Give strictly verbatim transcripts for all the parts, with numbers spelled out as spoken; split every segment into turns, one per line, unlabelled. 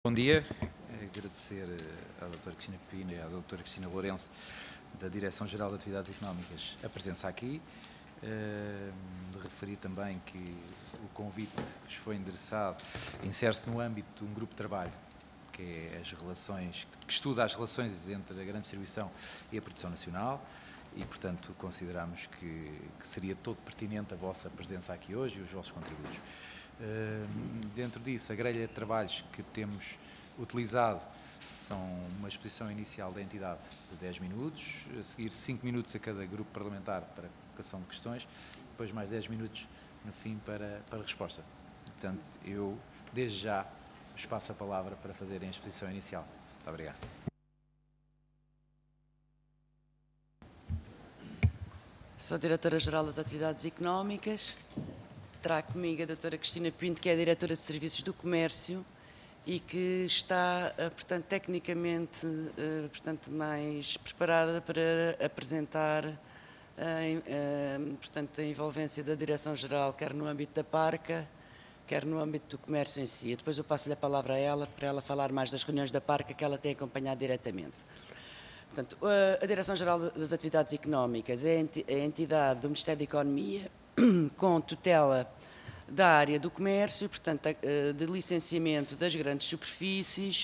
Bom dia, agradecer à doutora Cristina Pepino e à doutora Cristina Lourenço, da Direção-Geral de Atividades Económicas, a presença aqui. Uh, referir também que o convite que vos foi endereçado insere-se no âmbito de um grupo de trabalho, que é as relações, que estuda as relações entre a grande distribuição e a produção nacional, e, portanto, consideramos que, que seria todo pertinente a vossa presença aqui hoje e os vossos contributos. Uh, dentro disso, a grelha de trabalhos que temos utilizado são uma exposição inicial da entidade de dez minutos, a seguir cinco minutos a cada grupo parlamentar para colocação de questões, depois mais dez minutos no fim para, para resposta. Portanto, eu, desde já, vos passo a palavra para fazerem a exposição inicial. Muito obrigado.
Sou a Diretora-Geral das Atividades Económicas. Trago comigo a doutora Cristina Pinto, que é a Diretora de Serviços do Comércio e que está, portanto, tecnicamente, portanto, mais preparada para apresentar, portanto, a envolvência da Direção-Geral, quer no âmbito da Parca, quer no âmbito do comércio em si. Depois eu passo-lhe a palavra a ela, para ela falar mais das reuniões da Parca, que ela tem acompanhado diretamente. Portanto, a Direção-Geral das Atividades Económicas é a entidade do Ministério da Economia, com tutela da área do comércio, portanto, de licenciamento das grandes superfícies,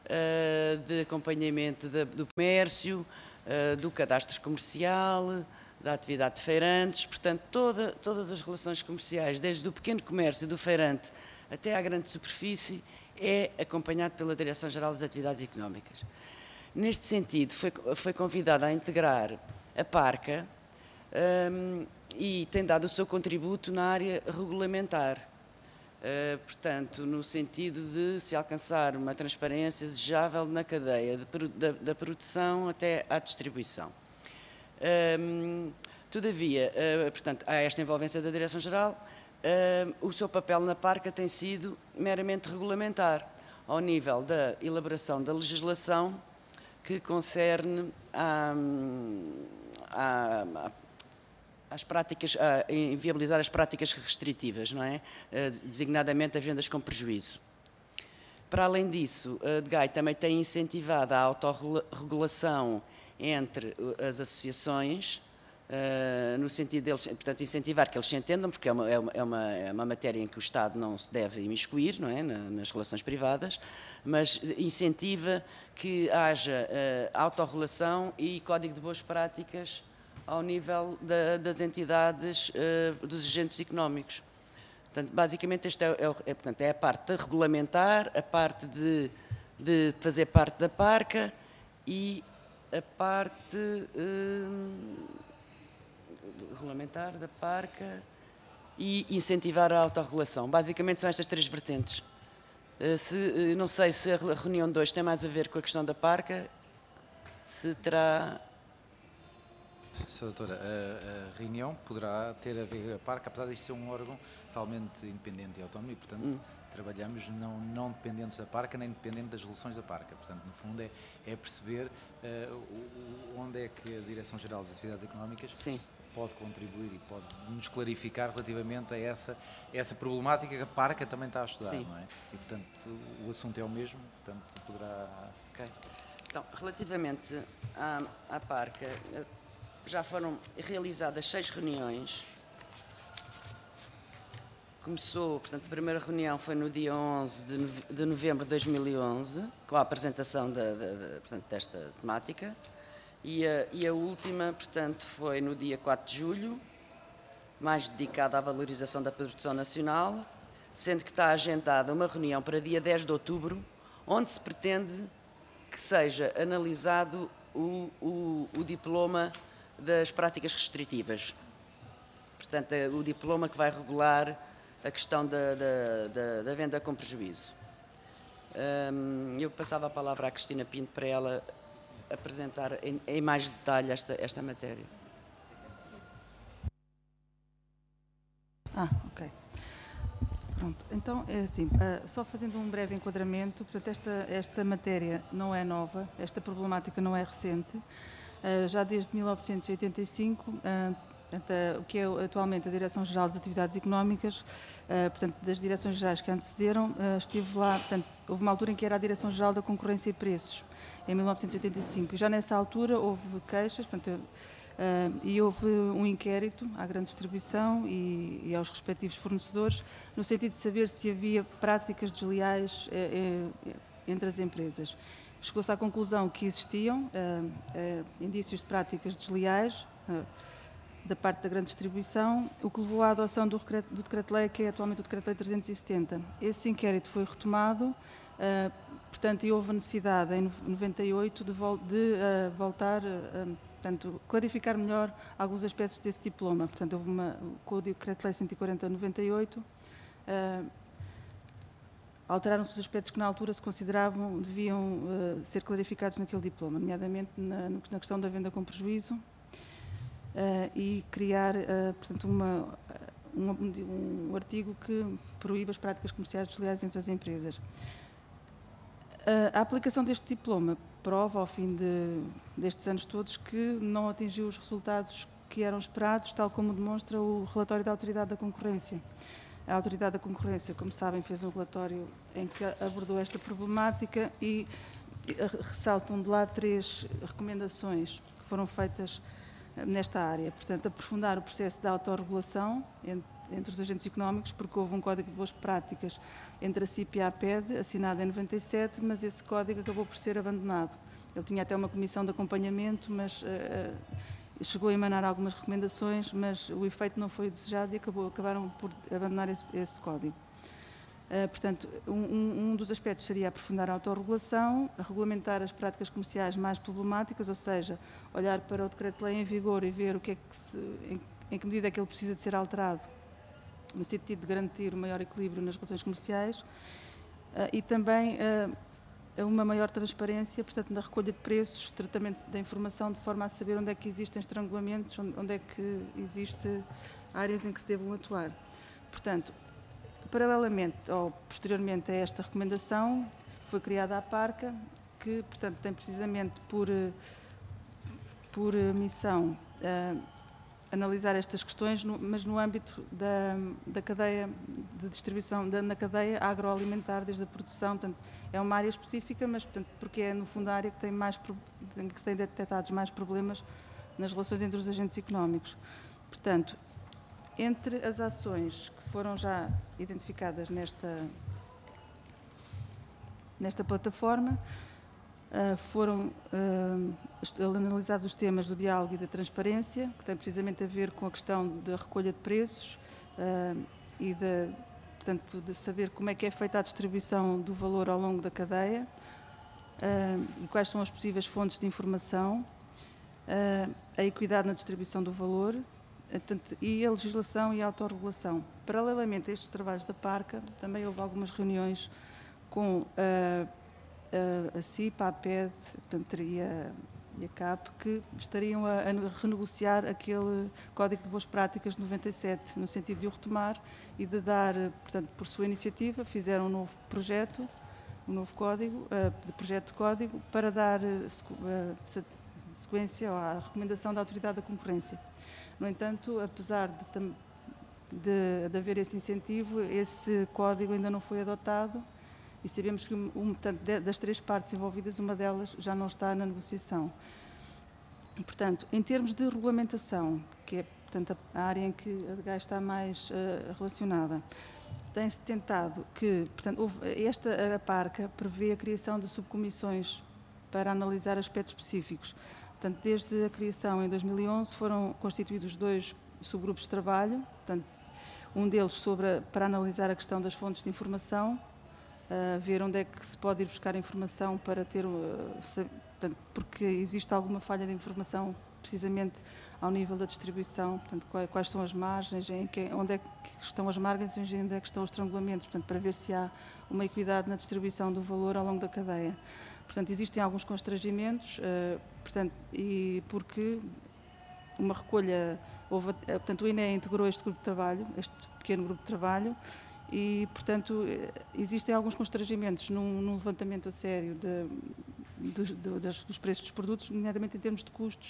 de acompanhamento do comércio, do cadastro comercial, da atividade de feirantes, portanto, toda, todas as relações comerciais, desde o pequeno comércio do feirante até à grande superfície, é acompanhado pela Direção-Geral das Atividades Económicas. Neste sentido, foi, foi convidada a integrar a Parca, um, e tem dado o seu contributo na área regulamentar, uh, portanto, no sentido de se alcançar uma transparência desejável na cadeia de, da, da produção até à distribuição. Um, todavia, uh, portanto, há esta envolvência da Direção-Geral, uh, o seu papel na Parca tem sido meramente regulamentar, ao nível da elaboração da legislação que concerne a, a, a As práticas, a inviabilizar as práticas restritivas, não é? Designadamente as vendas com prejuízo. Para além disso, a D G A I também tem incentivado a autorregulação entre as associações, no sentido de eles, portanto, incentivar que eles se entendam, porque é uma, é uma, é uma matéria em que o Estado não se deve imiscuir, não é? Nas relações privadas, mas incentiva que haja autorregulação e código de boas práticas ao nível da, das entidades, uh, dos agentes económicos. Portanto, basicamente, esta é, é, é, portanto, é a parte de regulamentar, a parte de, de fazer parte da Parca e a parte uh, regulamentar da Parca e incentivar a autorregulação. Basicamente, são estas três vertentes. Uh, se, uh, não sei se a reunião de hoje tem mais a ver com a questão da Parca, se terá...
Senhora Doutora, a, a reunião poderá ter a ver com a Parca, apesar de isto ser um órgão totalmente independente e autónomo, e, portanto, hum. trabalhamos não, não dependentes da Parca, nem dependentes das resoluções da Parca. Portanto, no fundo, é, é perceber uh, onde é que a Direção-Geral das Atividades Económicas Sim. pode contribuir e pode nos clarificar relativamente a essa, essa problemática que a Parca também está a estudar, Sim. não é? E, portanto, o assunto é o mesmo, portanto, poderá...
Ok. Então, relativamente à, à Parca... já foram realizadas seis reuniões. Começou, portanto, a primeira reunião foi no dia onze de novembro de dois mil e onze, com a apresentação da, da, da, portanto, desta temática, e a, e a última, portanto, foi no dia quatro de julho, mais dedicada à valorização da produção nacional, sendo que está agendada uma reunião para dia dez de outubro, onde se pretende que seja analisado o, o, o diploma das práticas restritivas. Portanto, o diploma que vai regular a questão da, da, da, da venda com prejuízo. Um, eu passava a palavra à Cristina Pinto para ela apresentar em, em mais detalhe esta, esta matéria.
Ah, ok. Pronto, então é assim, só fazendo um breve enquadramento, portanto, esta, esta matéria não é nova, esta problemática não é recente. Uh, já desde mil novecentos e oitenta e cinco, uh, portanto, a, o que é atualmente a Direção-Geral das Atividades Económicas, uh, portanto, das direções-gerais que antecederam, uh, estive lá, portanto, houve uma altura em que era a Direção-Geral da Concorrência e Preços, em mil novecentos e oitenta e cinco. Já nessa altura houve queixas, portanto, Uh, e houve um inquérito à grande distribuição e, e aos respectivos fornecedores, no sentido de saber se havia práticas desleais eh, eh, entre as empresas. Chegou-se à conclusão que existiam uh, uh, indícios de práticas desleais uh, da parte da grande distribuição, o que levou à adoção do, do Decreto-Lei, que é atualmente o Decreto-Lei trezentos e setenta. Esse inquérito foi retomado, uh, portanto, e houve a necessidade, em noventa e oito, de, vol de uh, voltar... Uh, Portanto, clarificar melhor alguns aspectos desse diploma. Portanto, houve uma, com o Decreto-Lei cento e quarenta de noventa e oito, uh, alteraram-se os aspectos que na altura se consideravam deviam uh, ser clarificados naquele diploma, nomeadamente na, na questão da venda com prejuízo uh, e criar, uh, portanto, uma, um, um artigo que proíbe as práticas comerciais desleais entre as empresas. A aplicação deste diploma prova, ao fim de, destes anos todos, que não atingiu os resultados que eram esperados, tal como demonstra o relatório da Autoridade da Concorrência. A Autoridade da Concorrência, como sabem, fez um relatório em que abordou esta problemática e ressaltam de lá três recomendações que foram feitas nesta área. Portanto, aprofundar o processo de autorregulação entre, entre os agentes económicos, porque houve um Código de Boas Práticas entre a C I P e a APED, assinado em noventa e sete, mas esse código acabou por ser abandonado. Ele tinha até uma comissão de acompanhamento, mas uh, chegou a emanar algumas recomendações, mas o efeito não foi desejado e acabou, acabaram por abandonar esse, esse código. Uh, portanto, um, um dos aspectos seria aprofundar a autorregulação, a regulamentar as práticas comerciais mais problemáticas, ou seja, olhar para o Decreto-Lei em vigor e ver o que é que se, em, em que medida é que ele precisa de ser alterado, no sentido de garantir o maior equilíbrio nas relações comerciais, uh, e também uh, uma maior transparência, portanto, na recolha de preços, tratamento da informação, de forma a saber onde é que existem estrangulamentos, onde, onde é que existem áreas em que se devam atuar. Portanto, paralelamente ou posteriormente a esta recomendação, foi criada a PARCA, que, portanto, tem precisamente por, por missão uh, analisar estas questões, no, mas no âmbito da, da cadeia de distribuição, da, na cadeia agroalimentar, desde a produção. Portanto, é uma área específica, mas portanto, porque é, no fundo, a área que tem mais, em que se têm detectados mais problemas nas relações entre os agentes económicos. Portanto, entre as ações que foram já identificadas nesta, nesta plataforma, uh, foram uh, analisados os temas do diálogo e da transparência, que tem precisamente a ver com a questão da recolha de preços uh, e de, portanto, de saber como é que é feita a distribuição do valor ao longo da cadeia uh, e quais são as possíveis fontes de informação, uh, a equidade na distribuição do valor, e a legislação e a autorregulação. Paralelamente a estes trabalhos da PARCA, também houve algumas reuniões com a, a, a C I P, a APED, portanto, e, a, e a CAP, que estariam a, a renegociar aquele Código de Boas Práticas de noventa e sete, no sentido de o retomar e de dar, portanto, por sua iniciativa, fizeram um novo projeto, um novo código, uh, de projeto de código, para dar uh, sequência à recomendação da Autoridade da Concorrência. No entanto, apesar de, de, de haver esse incentivo, esse código ainda não foi adotado e sabemos que, um, portanto, de, das três partes envolvidas, uma delas já não está na negociação. Portanto, em termos de regulamentação, que é, portanto, a área em que a D G A I está mais uh, relacionada, tem-se tentado que, portanto, houve, esta a PARCA prevê a criação de subcomissões para analisar aspectos específicos. Portanto, desde a criação em dois mil e onze foram constituídos dois subgrupos de trabalho, portanto, um deles sobre a, para analisar a questão das fontes de informação, uh, ver onde é que se pode ir buscar informação para ter, uh, se, portanto, porque existe alguma falha de informação precisamente ao nível da distribuição, portanto, quais, quais são as margens, em que, onde é que estão as margens e onde é que estão os estrangulamentos, portanto, para ver se há uma equidade na distribuição do valor ao longo da cadeia. Portanto, existem alguns constrangimentos, uh, portanto, e porque uma recolha, houve, portanto, o I N E integrou este grupo de trabalho, este pequeno grupo de trabalho, e, portanto, existem alguns constrangimentos num, num levantamento a sério de, de, de, das, dos preços dos produtos, nomeadamente em termos de custos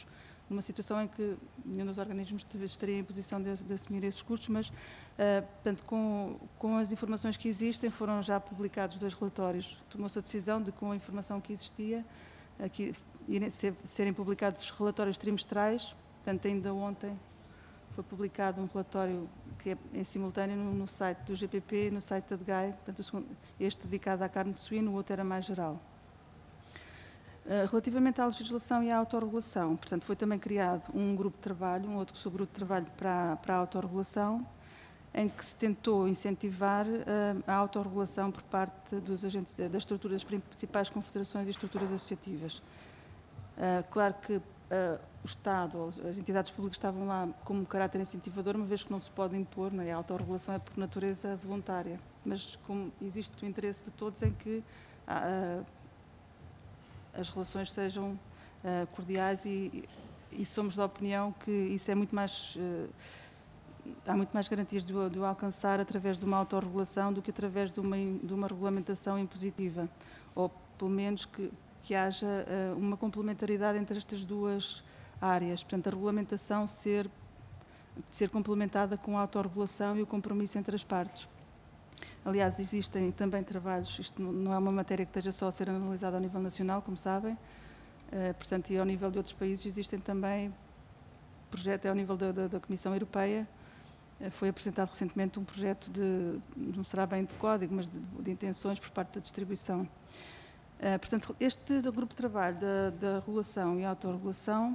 numa situação em que nenhum dos organismos estaria em posição de, de assumir esses custos, mas, uh, portanto, com, com as informações que existem, foram já publicados dois relatórios. Tomou-se a decisão de, com a informação que existia, aqui, irem ser, serem publicados relatórios trimestrais. Portanto, ainda ontem foi publicado um relatório que é em simultâneo no, no site do G P P e no site da D G A I, portanto, este dedicado à carne de suíno, o outro era mais geral. Relativamente à legislação e à autorregulação, portanto, foi também criado um grupo de trabalho, um outro subgrupo de trabalho para, para a autorregulação, em que se tentou incentivar uh, a autorregulação por parte dos agentes, das estruturas, das principais confederações e estruturas associativas. Uh, claro que uh, o Estado, as entidades públicas estavam lá como caráter incentivador, uma vez que não se pode impor, não é? A autorregulação é por natureza voluntária, mas como existe o interesse de todos em que uh, as relações sejam uh, cordiais e, e somos da opinião que isso é muito mais, uh, há muito mais garantias de, de o alcançar através de uma autorregulação do que através de uma, de uma regulamentação impositiva, ou pelo menos que, que haja uh, uma complementaridade entre estas duas áreas, portanto a regulamentação ser, ser complementada com a autorregulação e o compromisso entre as partes. Aliás, existem também trabalhos, isto não é uma matéria que esteja só a ser analisada ao nível nacional, como sabem, uh, portanto, e ao nível de outros países existem também projetos, ao nível da, da, da Comissão Europeia, uh, foi apresentado recentemente um projeto de, não será bem de código, mas de, de intenções por parte da distribuição. Uh, portanto, este grupo de trabalho da, da regulação e autorregulação,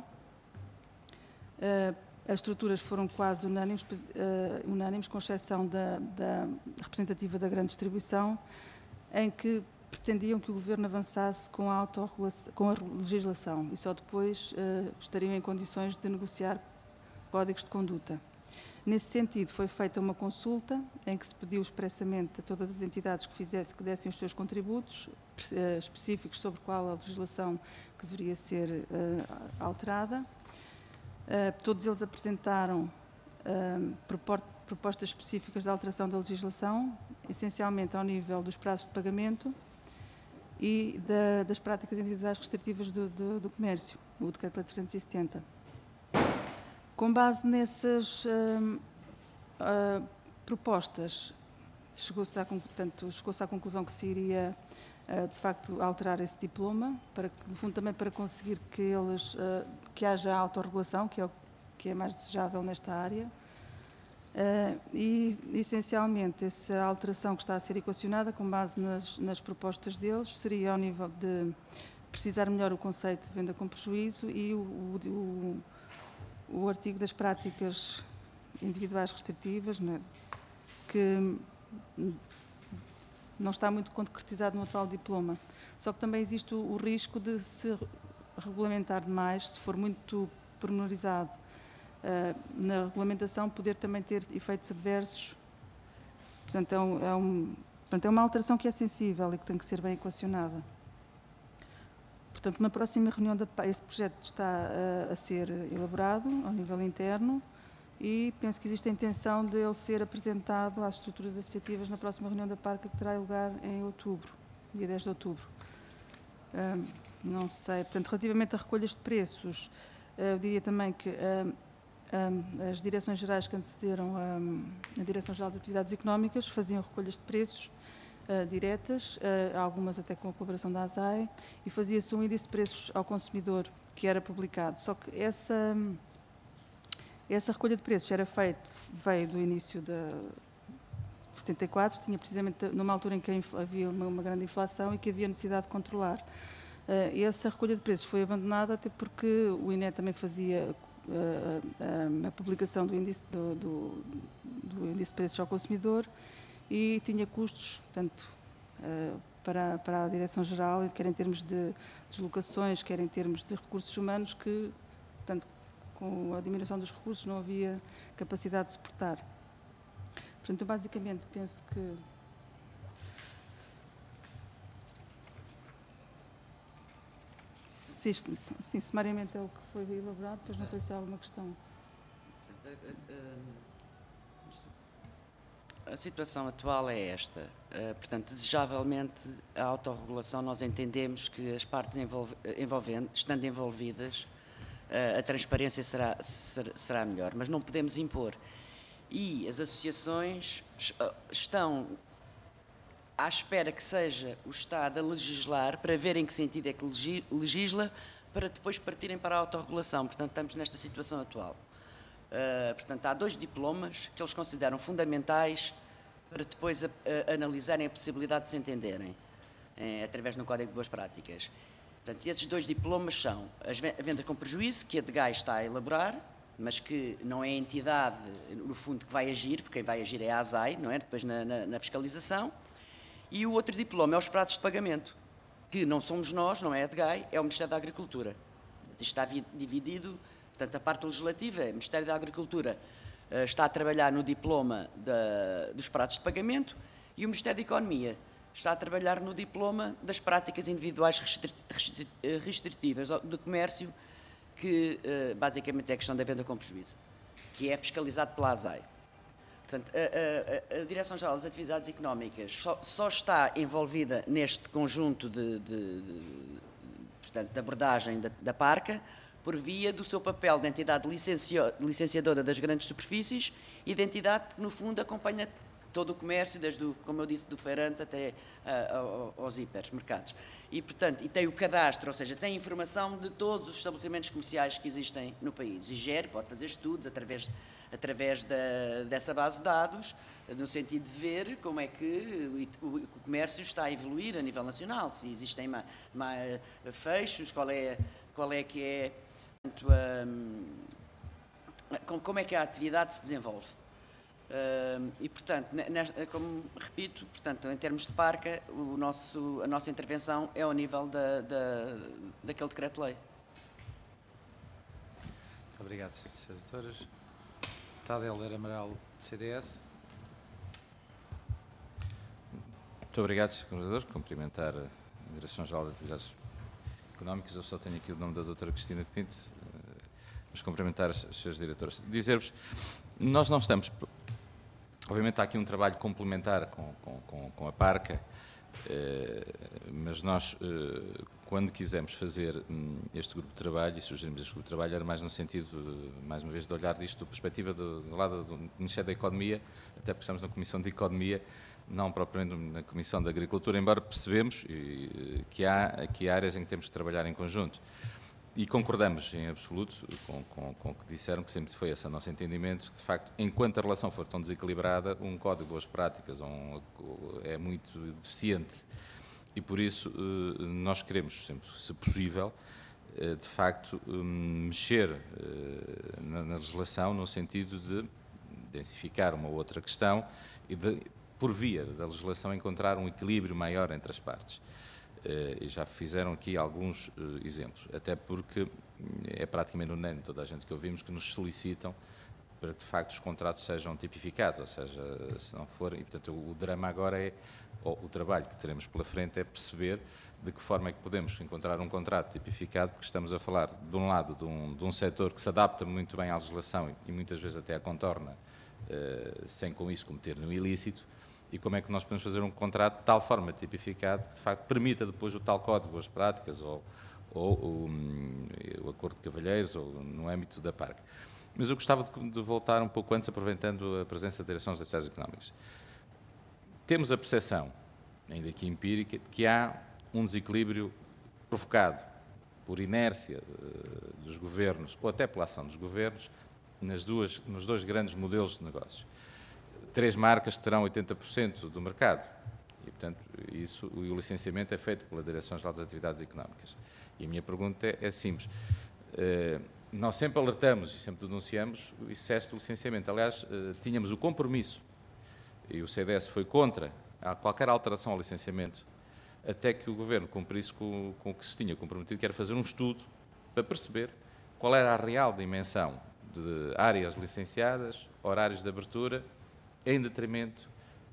uh, as estruturas foram quase unânimes, uh, unânimes com exceção da, da representativa da grande distribuição, em que pretendiam que o Governo avançasse com a, autorregulação, com a legislação e só depois uh, estariam em condições de negociar códigos de conduta. Nesse sentido, foi feita uma consulta em que se pediu expressamente a todas as entidades que, fizesse, que dessem os seus contributos uh, específicos sobre qual a legislação que deveria ser uh, alterada. Uh, todos eles apresentaram uh, propostas específicas de alteração da legislação, essencialmente ao nível dos prazos de pagamento e da, das práticas individuais restritivas do, do, do comércio, o Decreto-Lei trezentos e setenta. Com base nessas uh, uh, propostas, chegou-se à, portanto, chegou-se à conclusão que se iria de facto alterar esse diploma, para, no fundo também para conseguir que eles, que haja autorregulação, que é o que é mais desejável nesta área, e essencialmente essa alteração que está a ser equacionada com base nas, nas propostas deles seria ao nível de precisar melhor o conceito de venda com prejuízo e o, o, o artigo das práticas individuais restritivas, né, que não está muito concretizado no atual diploma. Só que também existe o, o risco de se regulamentar demais, se for muito pormenorizado uh, na regulamentação, poder também ter efeitos adversos. Portanto é, um, é, um, portanto, é uma alteração que é sensível e que tem que ser bem equacionada. Portanto, na próxima reunião, da, esse projeto está uh, a ser elaborado ao nível interno, e penso que existe a intenção de ele ser apresentado às estruturas associativas na próxima reunião da Parca, que terá lugar em outubro, dia dez de outubro. Um, não sei, portanto, relativamente a recolhas de preços, eu diria também que um, um, as direções gerais que antecederam um, a Direção-Geral de Atividades Económicas faziam recolhas de preços uh, diretas, uh, algumas até com a colaboração da A S A E, e fazia-se um índice de preços ao consumidor que era publicado. Só que essa... Essa recolha de preços era feita, veio do início de setenta e quatro, tinha precisamente numa altura em que havia uma, uma grande inflação e que havia necessidade de controlar. Uh, e essa recolha de preços foi abandonada até porque o I N E também fazia uh, uh, a publicação do índice, do, do, do índice de preços ao consumidor e tinha custos, portanto, uh, para, para a Direção-Geral, quer em termos de deslocações, quer em termos de recursos humanos, que, portanto, com a diminuição dos recursos não havia capacidade de suportar. Portanto, eu basicamente penso que sim, sim, sumariamente é o que foi elaborado, depois não sei se há alguma questão.
A situação atual é esta. Portanto, desejavelmente, a autorregulação, nós entendemos que as partes envolventes, estando envolvidas, a, a transparência será, será melhor, mas não podemos impor. E as associações estão à espera que seja o Estado a legislar para ver em que sentido é que legisla, para depois partirem para a autorregulação. Portanto, estamos nesta situação atual. Uh, portanto, há dois diplomas que eles consideram fundamentais para depois a, a, analisarem a possibilidade de se entenderem, eh, através do Código de Boas Práticas. Portanto, esses dois diplomas são a venda com prejuízo, que a DEGAI está a elaborar, mas que não é a entidade, no fundo, que vai agir, porque quem vai agir é a ASAI, não é? Depois na, na, na fiscalização. E o outro diploma é os prazos de pagamento, que não somos nós, não é a DEGAI, é o Ministério da Agricultura. Isto está dividido, portanto, a parte legislativa, o Ministério da Agricultura uh, está a trabalhar no diploma da, dos prazos de pagamento e o Ministério da Economia está a trabalhar no diploma das práticas individuais restritivas do comércio, que uh, basicamente é a questão da venda com prejuízo, que é fiscalizado pela ASAI. Portanto, a, a, a Direção-Geral das Atividades Económicas só, só está envolvida neste conjunto de, de, de, portanto, de abordagem da, da PARCA por via do seu papel de entidade licenciadora das grandes superfícies e de entidade que, no fundo, acompanha todo o comércio, desde, o, como eu disse, do feirante até uh, aos hipermercados. E, portanto, e tem o cadastro, ou seja, tem informação de todos os estabelecimentos comerciais que existem no país. E gere, pode fazer estudos através, através da, dessa base de dados, no sentido de ver como é que o, o, o comércio está a evoluir a nível nacional, se existem ma, ma, fechos, qual é, qual é que é, portanto, um, como é que a atividade se desenvolve. Uh, e, portanto, nesta, como repito, portanto, em termos de PARCA, o nosso, a nossa intervenção é ao nível da, da, daquele decreto-lei.
Muito obrigado, senhoras e Doutoras. Deputado Helder Amaral, C D S.
Muito obrigado, senhor Coordenador. Cumprimentar a Direção-Geral de Atividades Económicas. Eu só tenho aqui o nome da doutora Cristina Pinto, mas cumprimentar os seus diretores. Dizer-vos, nós não estamos... Obviamente há aqui um trabalho complementar com, com, com a PARCA, eh, mas nós, eh, quando quisemos fazer hum, este grupo de trabalho, e sugerimos este grupo de trabalho, era mais no sentido, mais uma vez, de olhar disto da perspectiva do, do lado do Ministério da Economia, até porque estamos na Comissão de Economia, não propriamente na Comissão de Agricultura, embora percebemos e, que há aqui áreas em que temos que trabalhar em conjunto. E concordamos em absoluto com, com, com o que disseram, que sempre foi esse o nosso entendimento, que de facto, enquanto a relação for tão desequilibrada, um código de boas práticas um, é muito deficiente. E por isso nós queremos, sempre, se possível, de facto, mexer na, na legislação no sentido de densificar uma outra questão e, de, por via da legislação, encontrar um equilíbrio maior entre as partes. Uh, e já fizeram aqui alguns uh, exemplos, até porque é praticamente unânime toda a gente que ouvimos que nos solicitam para que de facto os contratos sejam tipificados, ou seja, se não forem, e portanto o, o drama agora é, ou o trabalho que teremos pela frente é perceber de que forma é que podemos encontrar um contrato tipificado, porque estamos a falar de um lado de um, de um setor que se adapta muito bem à legislação e, e muitas vezes até a contorna, uh, sem com isso cometer nenhum ilícito. E como é que nós podemos fazer um contrato de tal forma tipificado que, de facto, permita depois o tal código de boas práticas ou, ou um, o acordo de cavalheiros ou no âmbito da PARCA. Mas eu gostava de, de voltar um pouco antes, aproveitando a presença da Direção das Atividades Económicas. Temos a percepção, ainda que empírica, de que há um desequilíbrio provocado por inércia uh, dos governos ou até pela ação dos governos nas duas, nos dois grandes modelos de negócios. Três marcas terão oitenta por cento do mercado e, portanto, isso, o licenciamento é feito pela Direção-Geral das Atividades Económicas. E a minha pergunta é, é simples. Uh, nós sempre alertamos e sempre denunciamos o excesso do licenciamento. Aliás, uh, tínhamos o compromisso, e o C D S foi contra a qualquer alteração ao licenciamento, até que o Governo cumprisse com, com o que se tinha comprometido, que era fazer um estudo para perceber qual era a real dimensão de áreas licenciadas, horários de abertura, em detrimento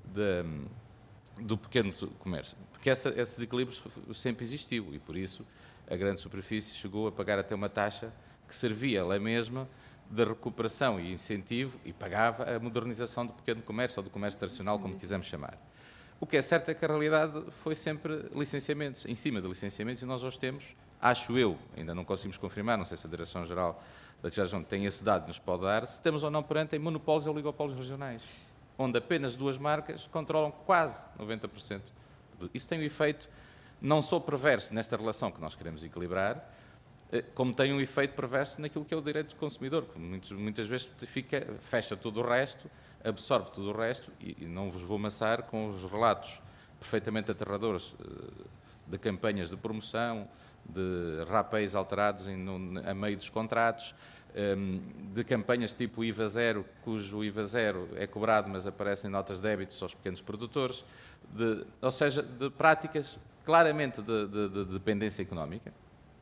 de, do pequeno comércio. Porque essa, esse desequilíbrio sempre existiu e, por isso, a grande superfície chegou a pagar até uma taxa que servia ela mesma de recuperação e incentivo e pagava a modernização do pequeno comércio ou do comércio tradicional, como quisermos chamar. O que é certo é que a realidade foi sempre licenciamentos, em cima de licenciamentos, e nós hoje temos, acho eu, ainda não conseguimos confirmar, não sei se a Direção-Geral da Atividade tem esse dado que nos pode dar, se estamos ou não perante em monopólios ou oligopólios regionais, onde apenas duas marcas controlam quase noventa por cento. Isso tem um efeito não só perverso nesta relação que nós queremos equilibrar, como tem um efeito perverso naquilo que é o direito do consumidor, que muitas, muitas vezes fica, fecha tudo o resto, absorve tudo o resto, e, e não vos vou amassar com os relatos perfeitamente aterradores de campanhas de promoção, de rapéis alterados em, no, a meio dos contratos, de campanhas tipo I V A zero, cujo I V A zero é cobrado, mas aparecem notas de débitos aos pequenos produtores, de, ou seja, de práticas claramente de, de, de dependência económica,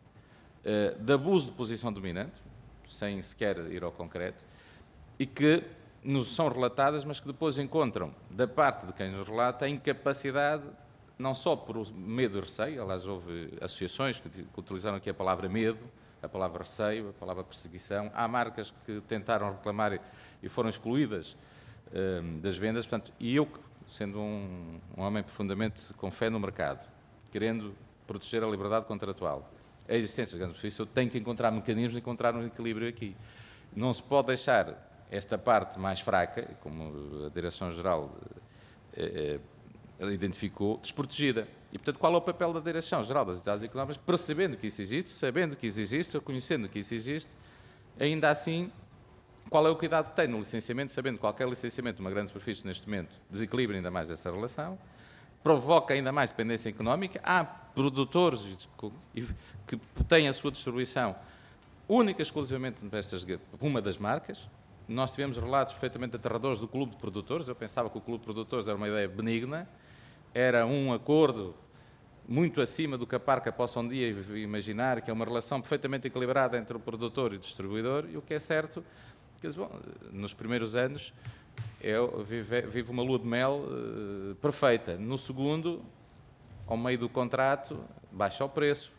de abuso de posição dominante, sem sequer ir ao concreto, e que nos são relatadas, mas que depois encontram, da parte de quem nos relata, a incapacidade, não só por medo e receio, aliás, houve associações que, que utilizaram aqui a palavra medo, a palavra receio, a palavra perseguição. Há marcas que tentaram reclamar e foram excluídas um, das vendas. Portanto, e eu, sendo um, um homem profundamente com fé no mercado, querendo proteger a liberdade contratual, a existência de grandes benefícios, eu tenho que encontrar mecanismos de encontrar um equilíbrio aqui. Não se pode deixar esta parte mais fraca, como a Direção-Geral eh, eh, identificou, desprotegida. E, portanto, qual é o papel da Direção-Geral das Atividades Económicas? Percebendo que isso existe, sabendo que isso existe, reconhecendo que isso existe, ainda assim, qual é o cuidado que tem no licenciamento, sabendo que qualquer licenciamento de uma grande superfície neste momento desequilibra ainda mais essa relação, provoca ainda mais dependência económica. Há produtores que têm a sua distribuição única e exclusivamente nestas, uma das marcas. Nós tivemos relatos perfeitamente aterradores do Clube de Produtores. Eu pensava que o Clube de Produtores era uma ideia benigna, era um acordo muito acima do que a Parca possa um dia imaginar, que é uma relação perfeitamente equilibrada entre o produtor e o distribuidor, e o que é certo, que bom, nos primeiros anos eu vive, vive uma lua de mel uh, perfeita. No segundo, ao meio do contrato, baixa o preço.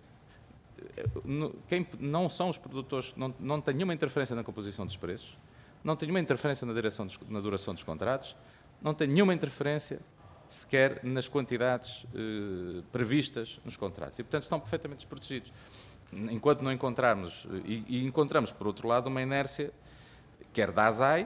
Quem não são os produtores, não, não tem nenhuma interferência na composição dos preços, não tem nenhuma interferência na, direção dos, na duração dos contratos, não tem nenhuma interferência sequer nas quantidades eh, previstas nos contratos. E, portanto, estão perfeitamente desprotegidos. Enquanto não encontrarmos, e, e encontramos, por outro lado, uma inércia, quer da ASAI,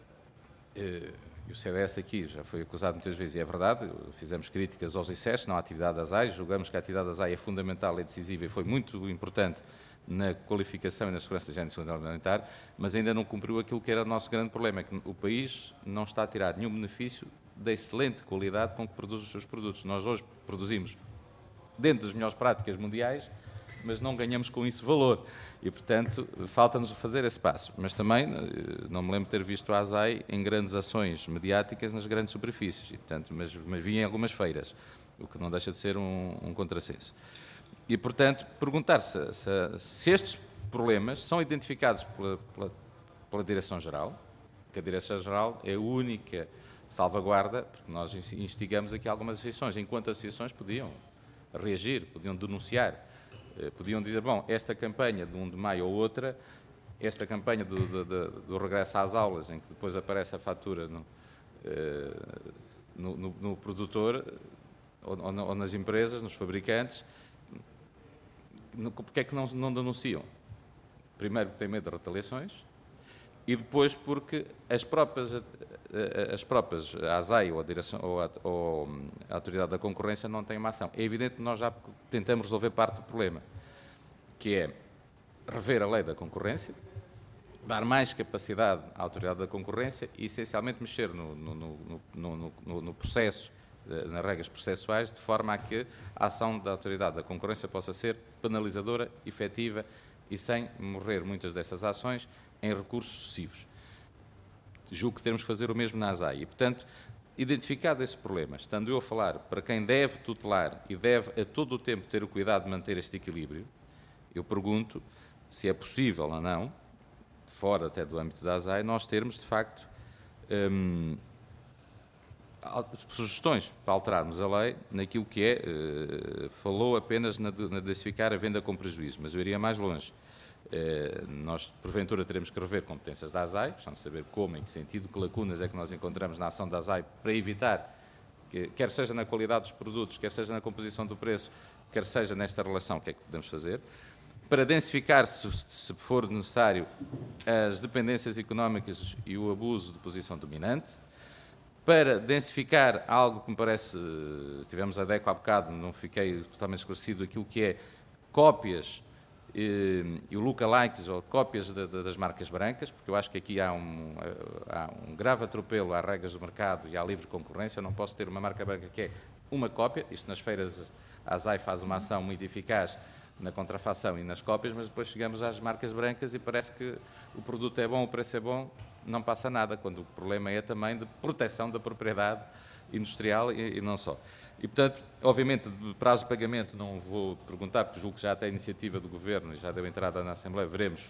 eh, e o C D S aqui já foi acusado muitas vezes, e é verdade, fizemos críticas aos I C E S, não à atividade da ASAI, julgamos que a atividade da ASAI é fundamental, é decisiva e foi muito importante na qualificação e na segurança de género e segurança alimentar, mas ainda não cumpriu aquilo que era o nosso grande problema, é que o país não está a tirar nenhum benefício da excelente qualidade com que produz os seus produtos. Nós hoje produzimos dentro das melhores práticas mundiais, mas não ganhamos com isso valor. E, portanto, falta-nos fazer esse passo. Mas também não me lembro de ter visto a ASAI em grandes ações mediáticas nas grandes superfícies, e, portanto, mas, mas vi em algumas feiras, o que não deixa de ser um, um contrassenso. E, portanto, perguntar se, se, se estes problemas são identificados pela, pela, pela Direção-Geral, que a Direção-Geral é a única salvaguarda, porque nós instigamos aqui algumas associações, enquanto associações podiam reagir, podiam denunciar, podiam dizer, bom, esta campanha de um de maio ou outra, esta campanha do, do, do, do regresso às aulas, em que depois aparece a fatura no, no, no, no produtor, ou, ou nas empresas, nos fabricantes, porque é que não, não denunciam? Primeiro porque têm medo de retaliações, e depois porque as próprias, as próprias a ASAI ou a, direção, ou, a, ou a Autoridade da Concorrência não têm uma ação. É evidente que nós já tentamos resolver parte do problema, que é rever a lei da concorrência, dar mais capacidade à Autoridade da Concorrência e, essencialmente, mexer no, no, no, no, no, no processo, nas regras processuais, de forma a que a ação da Autoridade da Concorrência possa ser penalizadora, efetiva e sem morrer muitas dessas ações em recursos sucessivos. Julgo que temos que fazer o mesmo na ASAI. E, portanto, identificado esse problema, estando eu a falar para quem deve tutelar e deve a todo o tempo ter o cuidado de manter este equilíbrio, eu pergunto se é possível ou não, fora até do âmbito da ASAI, nós termos, de facto, hum, sugestões para alterarmos a lei naquilo que é, uh, falou apenas na, na diversificar a venda com prejuízo, mas eu iria mais longe. Uh, nós, porventura, teremos que rever competências da ASAI, precisamos saber como, em que sentido, que lacunas é que nós encontramos na ação da ASAI para evitar quer seja na qualidade dos produtos, quer seja na composição do preço, quer seja nesta relação, o que é que podemos fazer? Para densificar, se, se for necessário, as dependências económicas e o abuso de posição dominante. Para densificar algo que me parece, tivemos a DECO há bocado, não fiquei totalmente esclarecido, aquilo que é cópias e, e o lookalikes, ou cópias de, de, das marcas brancas, porque eu acho que aqui há um, há um grave atropelo às regras do mercado e à livre concorrência. Eu não posso ter uma marca branca que é uma cópia, isto nas feiras a ASAI faz uma ação muito eficaz na contrafação e nas cópias, mas depois chegamos às marcas brancas e parece que o produto é bom, o preço é bom, não passa nada, quando o problema é também de proteção da propriedade industrial e, e não só. E, portanto, obviamente, de prazo de pagamento não vou perguntar, porque julgo que já até a iniciativa do Governo e já deu entrada na Assembleia, veremos,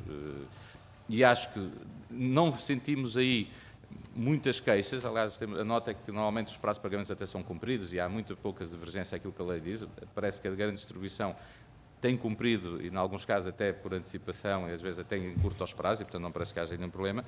e acho que não sentimos aí muitas queixas. Aliás, a nota é que normalmente os prazos de pagamentos até são cumpridos e há muito poucas divergências àquilo que a lei diz. Parece que a grande distribuição tem cumprido, e em alguns casos até por antecipação, e às vezes até encurta os prazos, e portanto não parece que haja nenhum problema.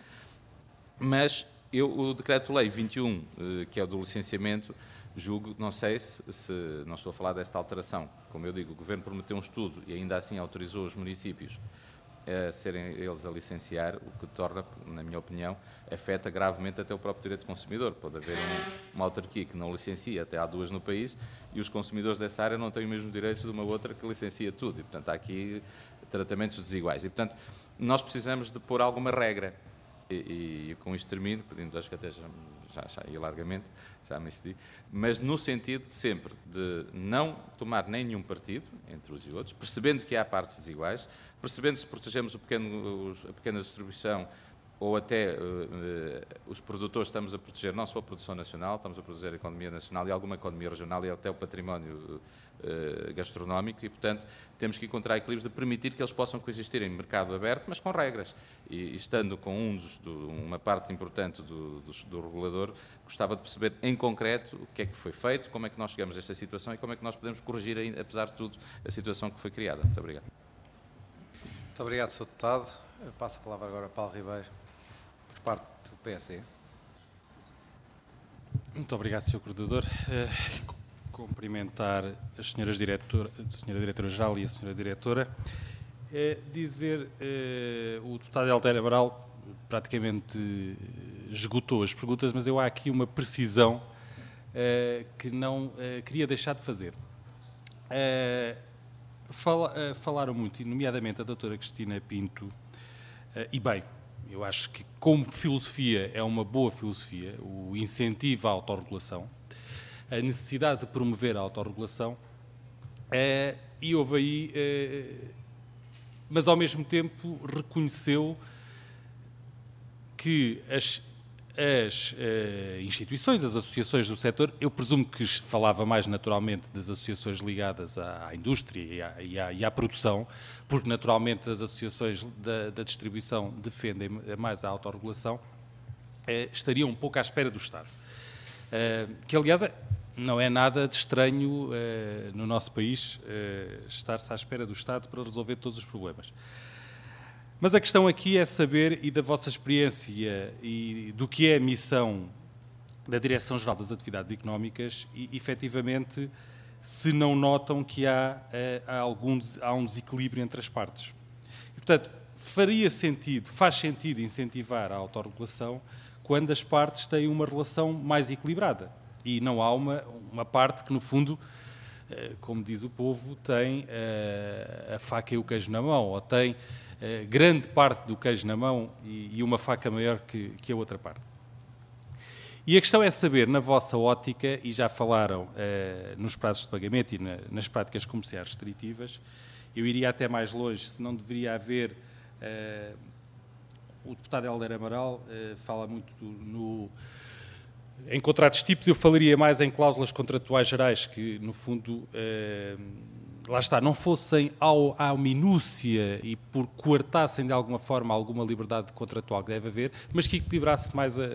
Mas eu, o Decreto-Lei vinte e um, que é o do licenciamento, julgo, não sei se, se, não estou a falar desta alteração, como eu digo, o Governo prometeu um estudo e ainda assim autorizou os municípios a serem eles a licenciar, o que torna, na minha opinião, afeta gravemente até o próprio direito do consumidor. Pode haver um, uma autarquia que não licencia, até há duas no país, e os consumidores dessa área não têm os mesmos direitos de uma outra que licencia tudo, e portanto há aqui tratamentos desiguais. E portanto nós precisamos de pôr alguma regra, e, e, e com isto termino, pedindo, acho que até já, já, já e largamente, já me excedi, mas no sentido sempre de não tomar nenhum partido, entre uns e outros, percebendo que há partes desiguais, percebendo se protegemos o pequeno, a pequena distribuição ou até uh, uh, os produtores, estamos a proteger não só a produção nacional, estamos a proteger a economia nacional e alguma economia regional e até o património uh, gastronómico e, portanto, temos que encontrar equilíbrios de permitir que eles possam coexistir em mercado aberto, mas com regras. E, e estando com um dos, do, uma parte importante do, do, do regulador, gostava de perceber em concreto o que é que foi feito, como é que nós chegamos a esta situação e como é que nós podemos corrigir, apesar de tudo, a situação que foi criada. Muito obrigado.
Muito obrigado, senhor Deputado. Eu passo a palavra agora a Paulo Ribeiro, por parte do P S D.
Muito obrigado, senhor Coordenador. Uh, cumprimentar as senhoras diretora, a senhora Diretora-Geral e a senhora Diretora. Uh, dizer, uh, o deputado Helder Amaral praticamente esgotou as perguntas, mas eu há aqui uma precisão uh, que não uh, queria deixar de fazer. Uh, Fala, uh, falaram muito, nomeadamente a doutora Cristina Pinto, uh, e bem, eu acho que como filosofia é uma boa filosofia, o incentivo à autorregulação, a necessidade de promover a autorregulação, uh, e houve aí, uh, mas ao mesmo tempo reconheceu que as as uh, instituições, as associações do setor, eu presumo que falava mais naturalmente das associações ligadas à, à indústria e à, e, à, e à produção, porque naturalmente as associações da, da distribuição defendem mais a autorregulação, uh, estariam um pouco à espera do Estado. Uh, que aliás não é nada de estranho uh, no nosso país uh, estar-se à espera do Estado para resolver todos os problemas. Mas a questão aqui é saber, e da vossa experiência, e do que é a missão da Direção-Geral das Atividades Económicas, e efetivamente se não notam que há, há, algum, há um desequilíbrio entre as partes. E, portanto, faria sentido, faz sentido incentivar a autorregulação quando as partes têm uma relação mais equilibrada. E não há uma, uma parte que, no fundo, como diz o povo, tem a faca e o queijo na mão, ou tem Uh, grande parte do queijo na mão e, e uma faca maior que, que a outra parte. E a questão é saber, na vossa ótica, e já falaram uh, nos prazos de pagamento e na, nas práticas comerciais restritivas, eu iria até mais longe, se não deveria haver... Uh, o deputado Helder Amaral uh, fala muito no... Em contratos tipos, eu falaria mais em cláusulas contratuais gerais, que, no fundo... Uh, lá está, não fossem ao, à minúcia e por coartassem de alguma forma alguma liberdade contratual que deve haver, mas que equilibrasse mais a,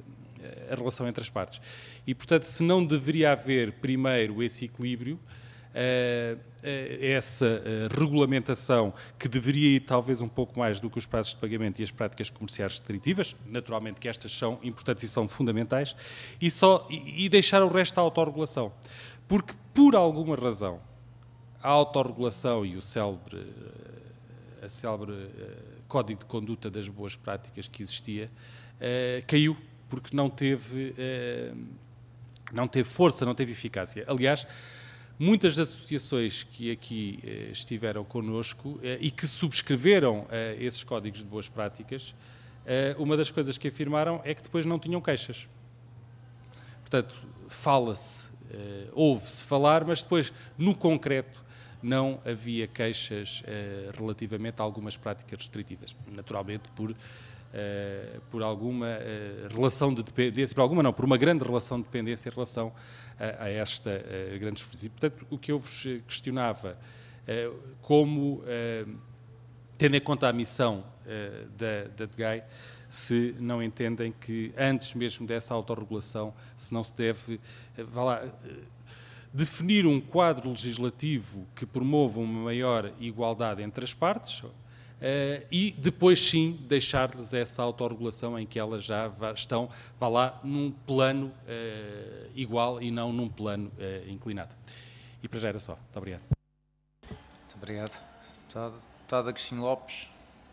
a, a relação entre as partes. E, portanto, se não deveria haver primeiro esse equilíbrio, uh, uh, essa uh, regulamentação que deveria ir talvez um pouco mais do que os prazos de pagamento e as práticas comerciais restritivas, naturalmente que estas são importantes e são fundamentais, e, só, e, e deixar o resto à autorregulação. Porque, por alguma razão, a autorregulação e o célebre, a célebre Código de Conduta das Boas Práticas que existia, uh, caiu, porque não teve, uh, não teve força, não teve eficácia. Aliás, muitas das associações que aqui uh, estiveram connosco uh, e que subscreveram uh, esses Códigos de Boas Práticas, uh, uma das coisas que afirmaram é que depois não tinham queixas. Portanto, fala-se, uh, ouve-se falar, mas depois, no concreto, não havia queixas uh, relativamente a algumas práticas restritivas. Naturalmente, por, uh, por alguma uh, relação de dependência, por alguma não, por uma grande relação de dependência em relação a, a esta uh, grande superfície. Portanto, o que eu vos questionava, uh, como, uh, tendo em conta a missão uh, da, da D G A I, se não entendem que, antes mesmo dessa autorregulação, se não se deve, uh, vá lá, uh, definir um quadro legislativo que promova uma maior igualdade entre as partes uh, e depois sim deixar-lhes essa autorregulação em que elas já estão, vá lá, num plano uh, igual e não num plano uh, inclinado. E para já era só. Muito obrigado.
Muito obrigado. Deputado, deputado Agostinho Lopes,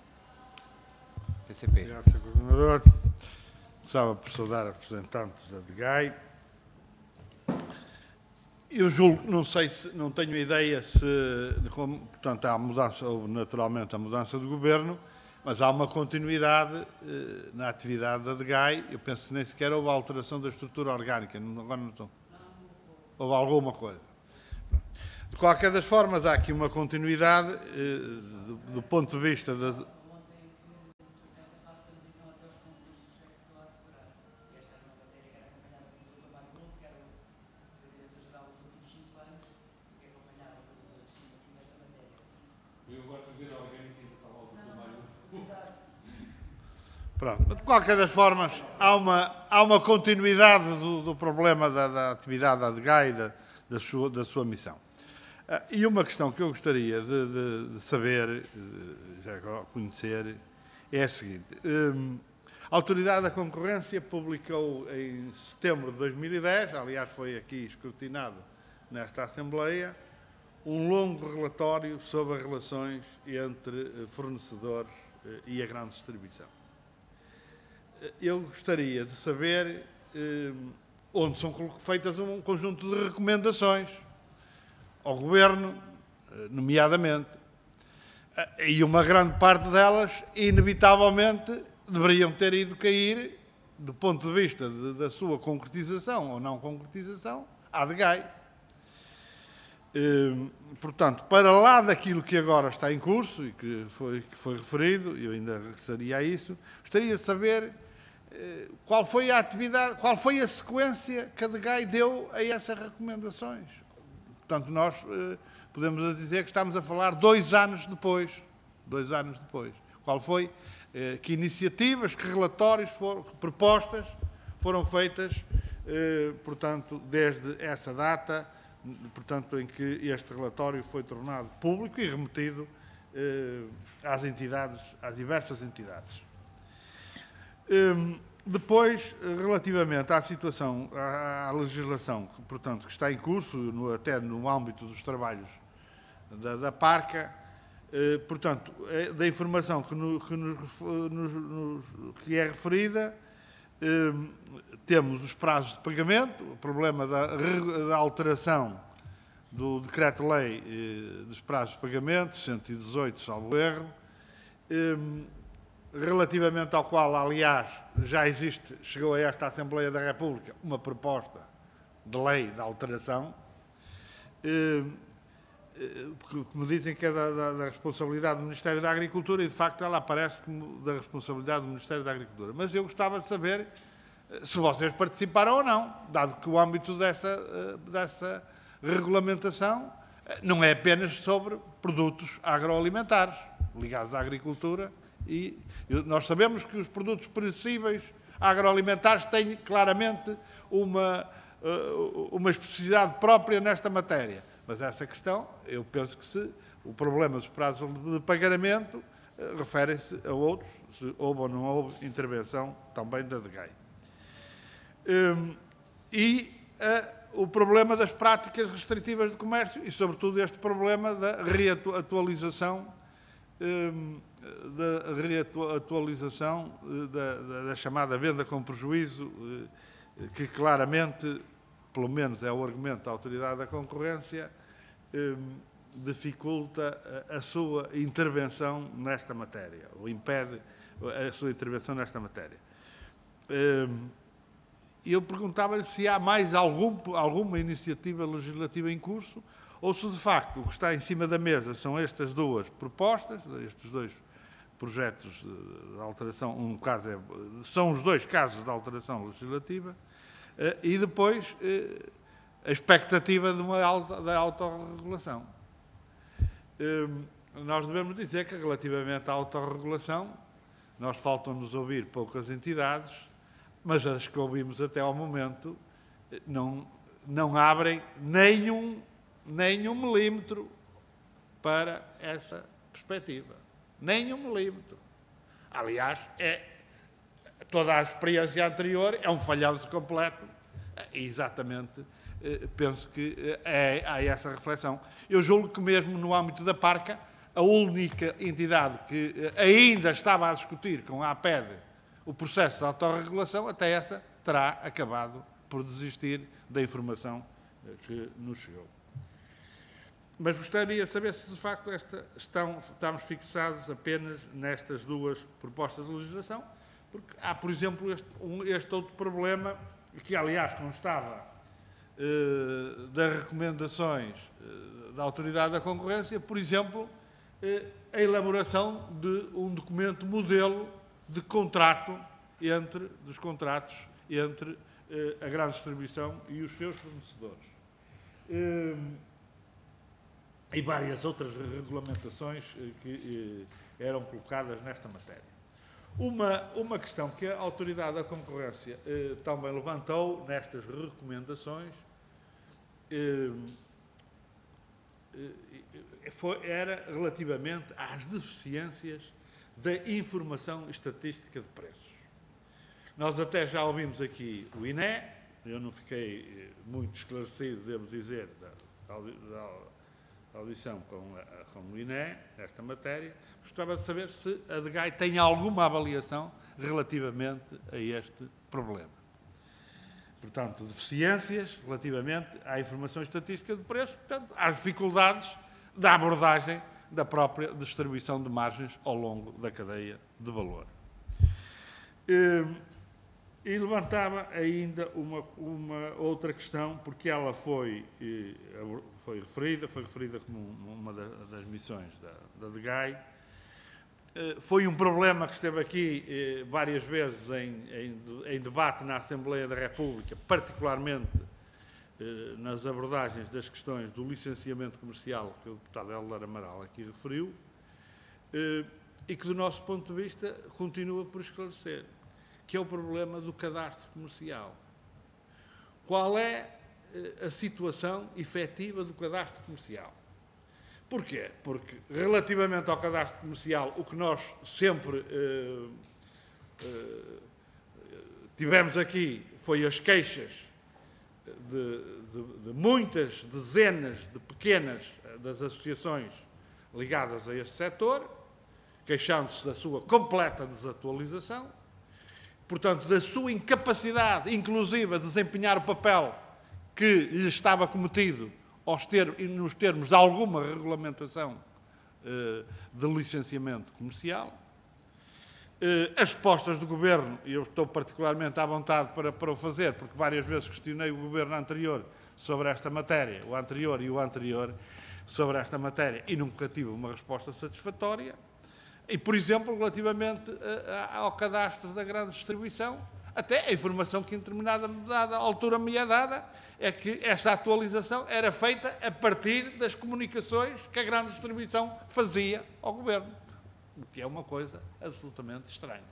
P C P.
Obrigado, senhor Coordenador. Começava por saudar a representantes da D G A I. Eu julgo, não sei se, não tenho ideia se, como, portanto, há mudança, houve naturalmente a mudança de governo, mas há uma continuidade eh, na atividade da D G A I. Eu penso que nem sequer houve alteração da estrutura orgânica. Não, agora não estou. Houve alguma coisa. De qualquer das formas, há aqui uma continuidade eh, do, do ponto de vista da... Pronto. De qualquer das formas, há uma, há uma continuidade do, do problema da, da atividade da D G A I e da, da, sua, da sua missão. Uh, e uma questão que eu gostaria de, de, de saber, uh, já conhecer, é a seguinte. Um, a Autoridade da Concorrência publicou em setembro de dois mil e dez, aliás foi aqui escrutinado nesta Assembleia, um longo relatório sobre as relações entre fornecedores uh, e a grande distribuição. Eu gostaria de saber eh, onde são feitas um conjunto de recomendações ao Governo, nomeadamente, e uma grande parte delas, inevitavelmente, deveriam ter ido cair, do ponto de vista de, da sua concretização ou não concretização, à D G A I. Eh, portanto, para lá daquilo que agora está em curso e que foi, que foi referido, eu ainda regressaria a isso, gostaria de saber qual foi a atividade, qual foi a sequência que a D G A I deu a essas recomendações. Portanto, nós eh, podemos dizer que estamos a falar dois anos depois. Dois anos depois. Qual foi, eh, que iniciativas, que relatórios, foram, que propostas foram feitas, eh, portanto, desde essa data, portanto, em que este relatório foi tornado público e remetido eh, às entidades, às diversas entidades. Um, depois, relativamente à situação, à, à legislação, que, portanto, que está em curso, no, até no âmbito dos trabalhos da, da Parca, eh, portanto, é, da informação que, no, que, nos, nos, nos, que é referida, eh, temos os prazos de pagamento, o problema da, da alteração do Decreto-Lei eh, dos prazos de pagamento, cento e dezoito, salvo erro, eh, relativamente ao qual, aliás, já existe, chegou a esta Assembleia da República, uma proposta de lei de alteração, eh, como dizem que é da, da, da responsabilidade do Ministério da Agricultura, e de facto ela aparece como da responsabilidade do Ministério da Agricultura. Mas eu gostava de saber se vocês participaram ou não, dado que o âmbito dessa, dessa regulamentação não é apenas sobre produtos agroalimentares ligados à agricultura. E nós sabemos que os produtos perecíveis agroalimentares têm claramente uma, uma especificidade própria nesta matéria. Mas essa questão, eu penso que se o problema dos prazos de pagamento eh, refere-se a outros, se houve ou não houve intervenção também da DGAI. Um, e uh, o problema das práticas restritivas de comércio e, sobretudo, este problema da reatualização, um, da reatualização da, da, da chamada venda com prejuízo, uh, que claramente, pelo menos é o argumento da Autoridade da Concorrência, um, dificulta a, a sua intervenção nesta matéria, ou impede a sua intervenção nesta matéria. Um, E eu perguntava-lhe se há mais algum, alguma iniciativa legislativa em curso ou se, de facto, o que está em cima da mesa são estas duas propostas, estes dois projetos de alteração, um caso é, são os dois casos de alteração legislativa, e depois a expectativa de uma alta, da autorregulação. Nós devemos dizer que, relativamente à autorregulação, nós faltam-nos ouvir poucas entidades, mas as que ouvimos até ao momento não, não abrem nenhum, nenhum milímetro para essa perspectiva. Nenhum milímetro. Aliás, é, toda a experiência anterior é um falhanço completo. E exatamente, penso que é, há essa reflexão. Eu julgo que mesmo no âmbito da Parca, a única entidade que ainda estava a discutir com a APED o processo de autorregulação, até essa terá acabado por desistir da informação que nos chegou. Mas gostaria de saber se, de facto, esta, estão, estamos fixados apenas nestas duas propostas de legislação, porque há, por exemplo, este, um, este outro problema, que, aliás, constava eh, das recomendações eh, da Autoridade da Concorrência, por exemplo, eh, a elaboração de um documento modelo de contrato entre, dos contratos entre eh, a grande distribuição e os seus fornecedores. Eh, e várias outras regulamentações eh, que eh, eram colocadas nesta matéria. Uma, uma questão que a Autoridade da Concorrência eh, também levantou nestas recomendações eh, eh, foi, era relativamente às deficiências da informação estatística de preços. Nós até já ouvimos aqui o I N E, eu não fiquei muito esclarecido, devo dizer, da, da audição com, a, com o I N E, nesta matéria. Gostava de saber se a DGAI tem alguma avaliação relativamente a este problema. Portanto, deficiências relativamente à informação estatística de preços, portanto, às dificuldades da abordagem da própria distribuição de margens ao longo da cadeia de valor. E levantava ainda uma, uma outra questão, porque ela foi, foi referida, foi referida como uma das missões da, da DGAI. Foi um problema que esteve aqui várias vezes em, em, em debate na Assembleia da República, particularmente nas abordagens das questões do licenciamento comercial que o deputado Helder Amaral aqui referiu, e que, do nosso ponto de vista, continua por esclarecer, que é o problema do cadastro comercial. Qual é a situação efetiva do cadastro comercial? Porquê? Porque, relativamente ao cadastro comercial, o que nós sempre eh, eh, tivemos aqui foi as queixas de, de, de muitas dezenas de pequenas das associações ligadas a este setor, queixando-se da sua completa desatualização, portanto, da sua incapacidade, inclusive, a desempenhar o papel que lhe estava cometido aos ter, nos termos de alguma regulamentação eh, de licenciamento comercial. Eh, as respostas do Governo, e eu estou particularmente à vontade para, para o fazer, porque várias vezes questionei o Governo anterior sobre esta matéria, o anterior e o anterior, sobre esta matéria, e nunca tive uma resposta satisfatória. E, por exemplo, relativamente ao cadastro da grande distribuição, até a informação que em determinada dada altura me é dada é que essa atualização era feita a partir das comunicações que a grande distribuição fazia ao Governo, o que é uma coisa absolutamente estranha.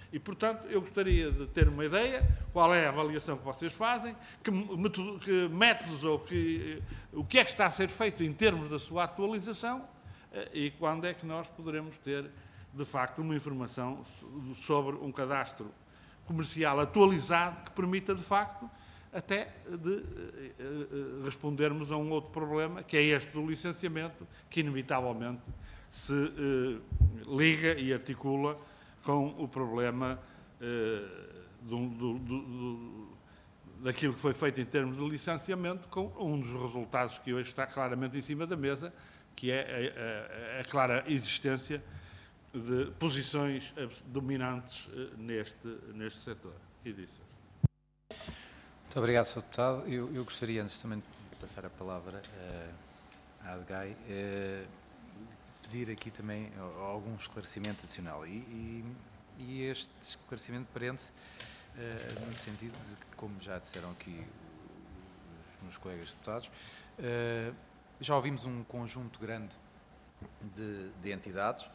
E, portanto, eu gostaria de ter uma ideia, qual é a avaliação que vocês fazem, que, método, que métodos ou que, o que é que está a ser feito em termos da sua atualização e quando é que nós poderemos ter, de facto, uma informação sobre um cadastro comercial atualizado que permita, de facto, até de respondermos a um outro problema, que é este do licenciamento, que inevitavelmente se liga e articula com o problema eh, do, do, do, do, daquilo que foi feito em termos de licenciamento, com um dos resultados que hoje está claramente em cima da mesa, que é a, a, a clara existência de posições dominantes eh, neste, neste setor. E disse.
Muito obrigado, senhor Deputado. Eu, eu gostaria, antes também de passar a palavra uh, à ADGAI, uh, pedir aqui também algum esclarecimento adicional. E, e, e este esclarecimento prende-se uh, no sentido de que, como já disseram aqui os meus colegas deputados, uh, já ouvimos um conjunto grande de, de entidades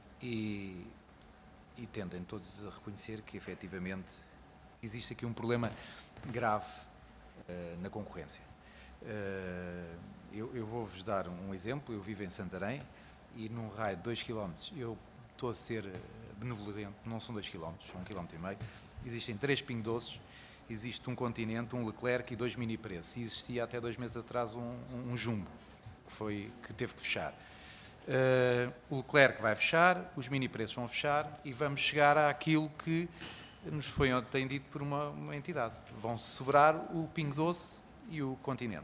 e, e tendem todos a reconhecer que, efetivamente, existe aqui um problema grave uh, na concorrência. Uh, eu eu vou-vos dar um exemplo. Eu vivo em Santarém e num raio de dois quilómetros, eu estou a ser benevolente, não são dois quilómetros, são um quilómetro e meio, existem três Pingo Doces, existe um Continente, um Leclerc e dois Mini Preços. E existia até dois meses atrás um, um, um Jumbo, que, foi, que teve que fechar. Uh, o Leclerc vai fechar, os Mini Preços vão fechar e vamos chegar àquilo que nos foi ontem dito por uma, uma entidade. Vão sobrar o Pingo Doce e o Continente.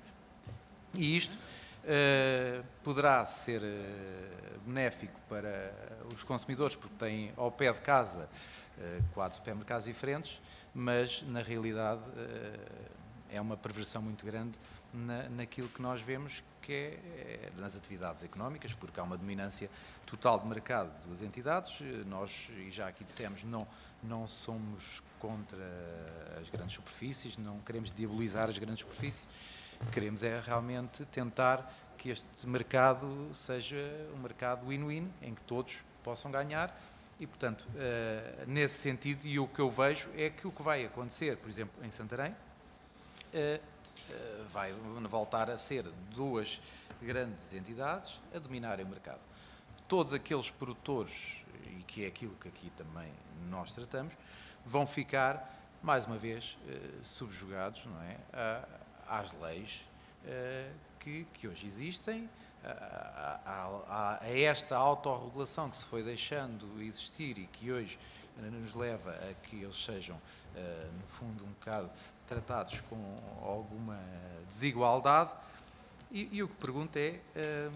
E isto uh, poderá ser uh, benéfico para os consumidores, porque têm ao pé de casa uh, quatro supermercados diferentes, mas na realidade uh, é uma perversão muito grande na, naquilo que nós vemos que é, é nas atividades económicas, porque há uma dominância total de mercado de duas entidades. Nós, e já aqui dissemos, não, não somos contra as grandes superfícies, não queremos diabolizar as grandes superfícies, queremos é realmente tentar que este mercado seja um mercado win-win, em que todos possam ganhar e, portanto, uh, nesse sentido, e o que eu vejo é que o que vai acontecer, por exemplo, em Santarém, uh, uh, vai voltar a ser duas grandes entidades a dominarem o mercado. Todos aqueles produtores, e que é aquilo que aqui também nós tratamos, vão ficar, mais uma vez, uh, subjugados, não é, a, às leis uh, que, que hoje existem, a, a, a esta autorregulação que se foi deixando existir e que hoje nos leva a que eles sejam, uh, no fundo, um bocado tratados com alguma desigualdade. E, e o que pergunto é, uh,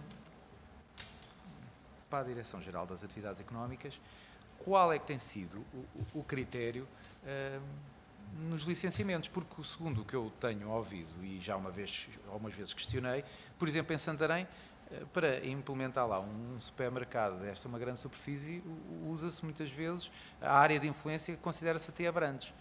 para a Direção-Geral das Atividades Económicas, qual é que tem sido o, o critério uh, nos licenciamentos? Porque, segundo o que eu tenho ouvido, e já uma vez, algumas vezes questionei, por exemplo, em Santarém, para implementar lá um supermercado desta uma grande superfície, usa-se muitas vezes a área de influência que considera-se até Abrantes.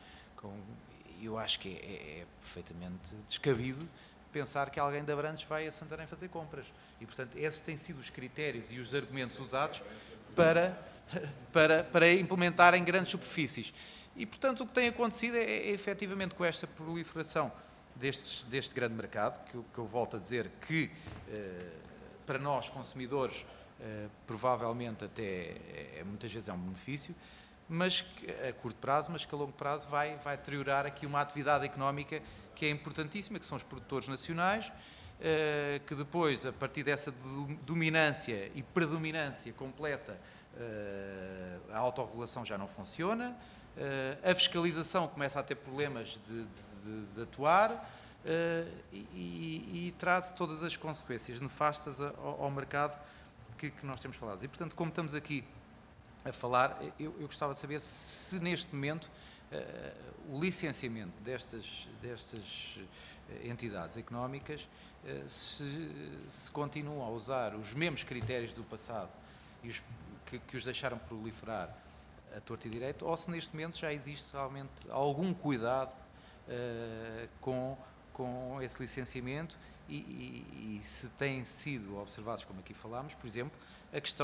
Eu acho que é, é, é perfeitamente descabido pensar que alguém de Abrantes vai a Santarém fazer compras. E, portanto, esses têm sido os critérios e os argumentos usados para, para, para implementar em grandes superfícies. E, portanto, o que tem acontecido é, é efetivamente com esta proliferação destes, deste grande mercado, que, que eu volto a dizer que, eh, para nós, consumidores, eh, provavelmente até é, muitas vezes é um benefício, mas que, a curto prazo, mas que a longo prazo vai, vai deteriorar aqui uma atividade económica que é importantíssima, que são os produtores nacionais, eh, que depois, a partir dessa dominância e predominância completa, eh, a autorregulação já não funciona, eh, a fiscalização começa a ter problemas de, de, de atuar, uh, e, e, e traz todas as consequências nefastas ao, ao mercado que, que nós temos falado. E, portanto, como estamos aqui a falar, eu, eu gostava de saber se neste momento uh, o licenciamento destas, destas entidades económicas uh, se, se continuam a usar os mesmos critérios do passado e os, que, que os deixaram proliferar a torto e direito, ou se neste momento já existe realmente algum cuidado uh, com, com esse licenciamento e, e, e se têm sido observados, como aqui falámos, por exemplo, a questão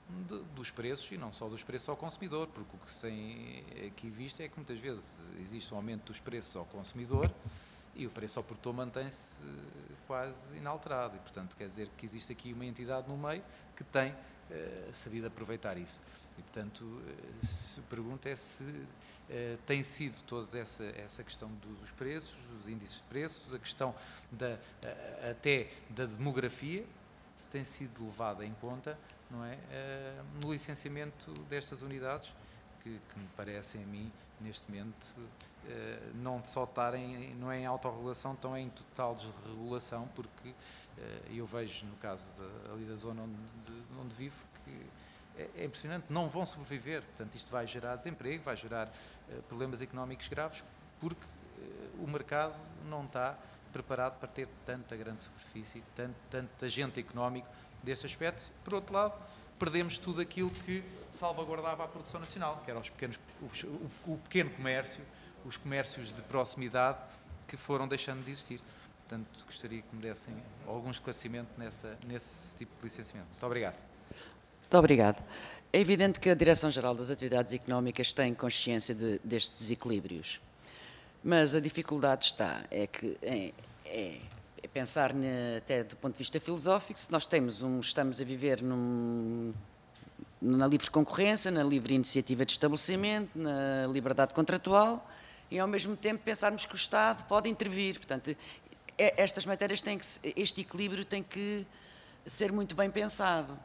de, dos preços, e não só dos preços ao consumidor, porque o que se tem aqui visto é que muitas vezes existe um aumento dos preços ao consumidor e o preço ao produtor mantém-se quase inalterado, e portanto quer dizer que existe aqui uma entidade no meio que tem eh, sabido aproveitar isso. E portanto, se a pergunta é se eh, tem sido toda essa, essa questão dos preços, dos índices de preços, a questão da, a, até da demografia, se tem sido levada em conta, não é, eh, no licenciamento destas unidades, que, que me parecem a mim, neste momento, eh, não só estarem, não é em autorregulação, estão em total desregulação, porque eh, eu vejo, no caso de, ali da zona onde, de, onde vivo, que é impressionante, não vão sobreviver. Portanto, isto vai gerar desemprego, vai gerar uh, problemas económicos graves, porque uh, o mercado não está preparado para ter tanta grande superfície, tanto, tanto agente económico deste aspecto. Por outro lado, perdemos tudo aquilo que salvaguardava a produção nacional, que eram os pequenos, os, o, o pequeno comércio, os comércios de proximidade, que foram deixando de existir. Portanto, gostaria que me dessem algum esclarecimento nessa, nesse tipo de licenciamento. Muito obrigado.
Muito obrigado. É evidente que a Direção-Geral das Atividades Económicas tem consciência de, destes desequilíbrios, mas a dificuldade está, é que é, é, é pensar ne, até do ponto de vista filosófico, se nós temos um, estamos a viver num, na livre concorrência, na livre iniciativa de estabelecimento, na liberdade contratual, e ao mesmo tempo pensarmos que o Estado pode intervir. Portanto, é, estas matérias têm que, este equilíbrio tem que ser muito bem pensado.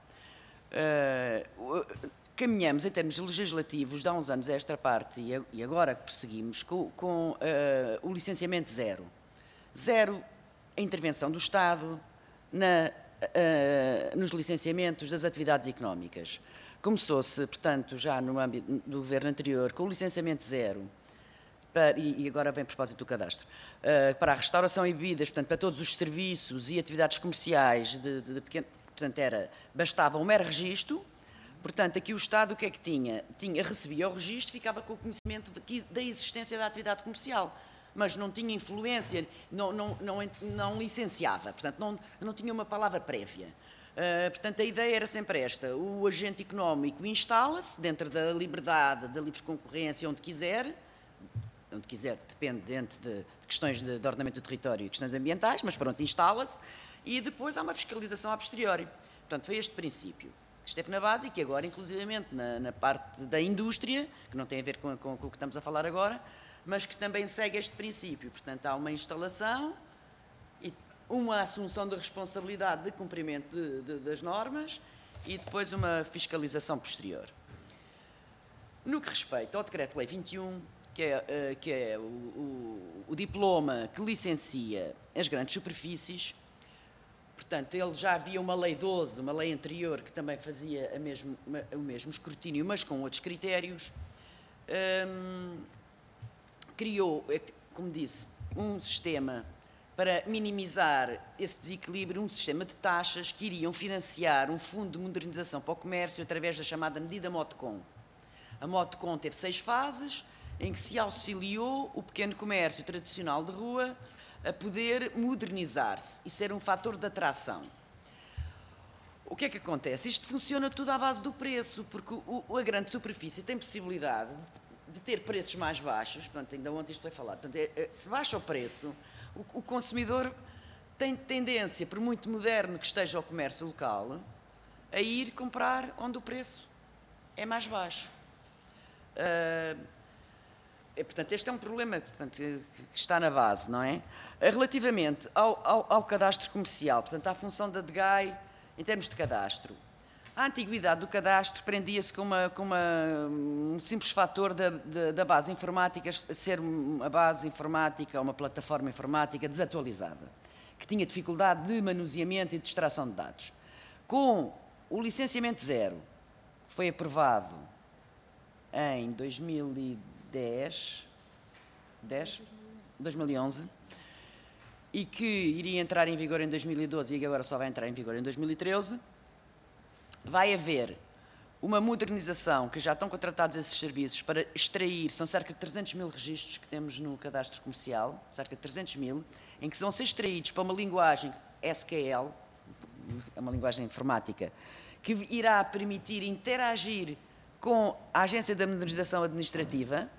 Uh, caminhamos em termos legislativos de há uns anos a esta parte e, e agora que prosseguimos com, com uh, o licenciamento zero. Zero a intervenção do Estado na, uh, nos licenciamentos das atividades económicas. Começou-se, portanto, já no âmbito do governo anterior, com o licenciamento zero, para, e, e agora vem a propósito do cadastro, uh, para a restauração e bebidas, portanto, para todos os serviços e atividades comerciais de, de, de pequeno. Portanto, era, bastava um mero registro, portanto, aqui o Estado o que é que tinha? tinha recebia o registro, ficava com o conhecimento de, da existência da atividade comercial, mas não tinha influência, não, não, não, não licenciava, portanto, não, não tinha uma palavra prévia. Uh, portanto, a ideia era sempre esta: o agente económico instala-se dentro da liberdade, da livre concorrência, onde quiser, onde quiser, dependente de, de questões de, de ordenamento do território e questões ambientais, mas pronto, instala-se. E depois há uma fiscalização a posteriori. Portanto, foi este princípio que esteve na base e que agora, inclusivamente, na, na parte da indústria, que não tem a ver com, com, com o que estamos a falar agora, mas que também segue este princípio. Portanto, há uma instalação e uma assunção de responsabilidade de cumprimento de, de, das normas e depois uma fiscalização posterior. No que respeita ao Decreto-Lei vinte e um, que é, que é o, o, o diploma que licencia as grandes superfícies. Portanto, ele já havia uma lei doze, uma lei anterior, que também fazia a mesmo, o mesmo escrutínio, mas com outros critérios. Hum, criou, como disse, um sistema para minimizar esse desequilíbrio, um sistema de taxas que iriam financiar um fundo de modernização para o comércio através da chamada medida MOTCOM. A MOTCOM teve seis fases, em que se auxiliou o pequeno comércio tradicional de rua a poder modernizar-se e ser um fator de atração. O que é que acontece? Isto funciona tudo à base do preço, porque o, a grande superfície tem possibilidade de, de ter preços mais baixos, portanto, ainda ontem isto foi falado, portanto, é, é, se baixa o preço, o, o consumidor tem tendência, por muito moderno que esteja o comércio local, a ir comprar onde o preço é mais baixo. Uh, Portanto, este é um problema, portanto, que está na base, não é? Relativamente ao, ao, ao cadastro comercial, portanto, à função da D G A I em termos de cadastro, a antiguidade do cadastro prendia-se com, uma, com uma, um simples fator da, da, da base informática ser uma base informática, uma plataforma informática desatualizada, que tinha dificuldade de manuseamento e de extração de dados. Com o licenciamento zero, que foi aprovado em dois mil e dez, dez, dois mil e onze, e que iria entrar em vigor em dois mil e doze e que agora só vai entrar em vigor em dois mil e treze, vai haver uma modernização, que já estão contratados esses serviços para extrair, são cerca de trezentos mil registros que temos no cadastro comercial, cerca de trezentos mil, em que vão ser extraídos para uma linguagem S Q L, é uma linguagem informática, que irá permitir interagir com a Agência da Modernização Administrativa,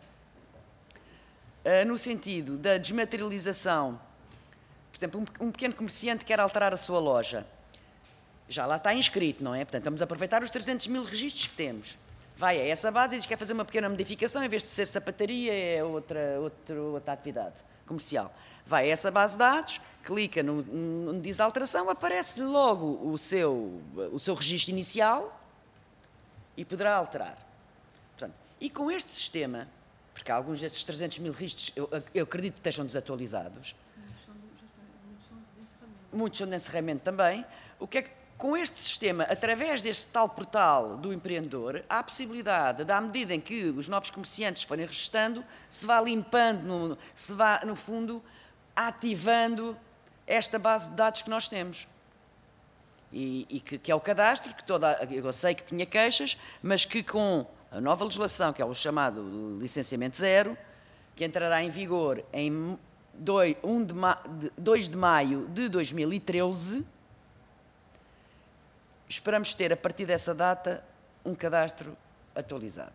no sentido da desmaterialização. Por exemplo, um pequeno comerciante quer alterar a sua loja. Já lá está inscrito, não é? Portanto, vamos aproveitar os trezentos mil registros que temos. Vai a essa base e diz que quer fazer uma pequena modificação, em vez de ser sapataria, é outra, outra, outra atividade comercial. Vai a essa base de dados, clica no, no diz alteração, aparece logo o seu, o seu registro inicial e poderá alterar. Portanto, e com este sistema, porque alguns desses trezentos mil registros eu, eu acredito que estejam desatualizados, muitos são de encerramento também, o que é que, com este sistema, através deste tal portal do empreendedor, há a possibilidade de, à medida em que os novos comerciantes forem registando, se vá limpando, no, se vá, no fundo, ativando esta base de dados que nós temos. E, e que, que é o cadastro, que toda, eu sei que tinha queixas, mas que com a nova legislação, que é o chamado licenciamento zero, que entrará em vigor em dois de maio de dois mil e treze, esperamos ter, a partir dessa data, um cadastro atualizado.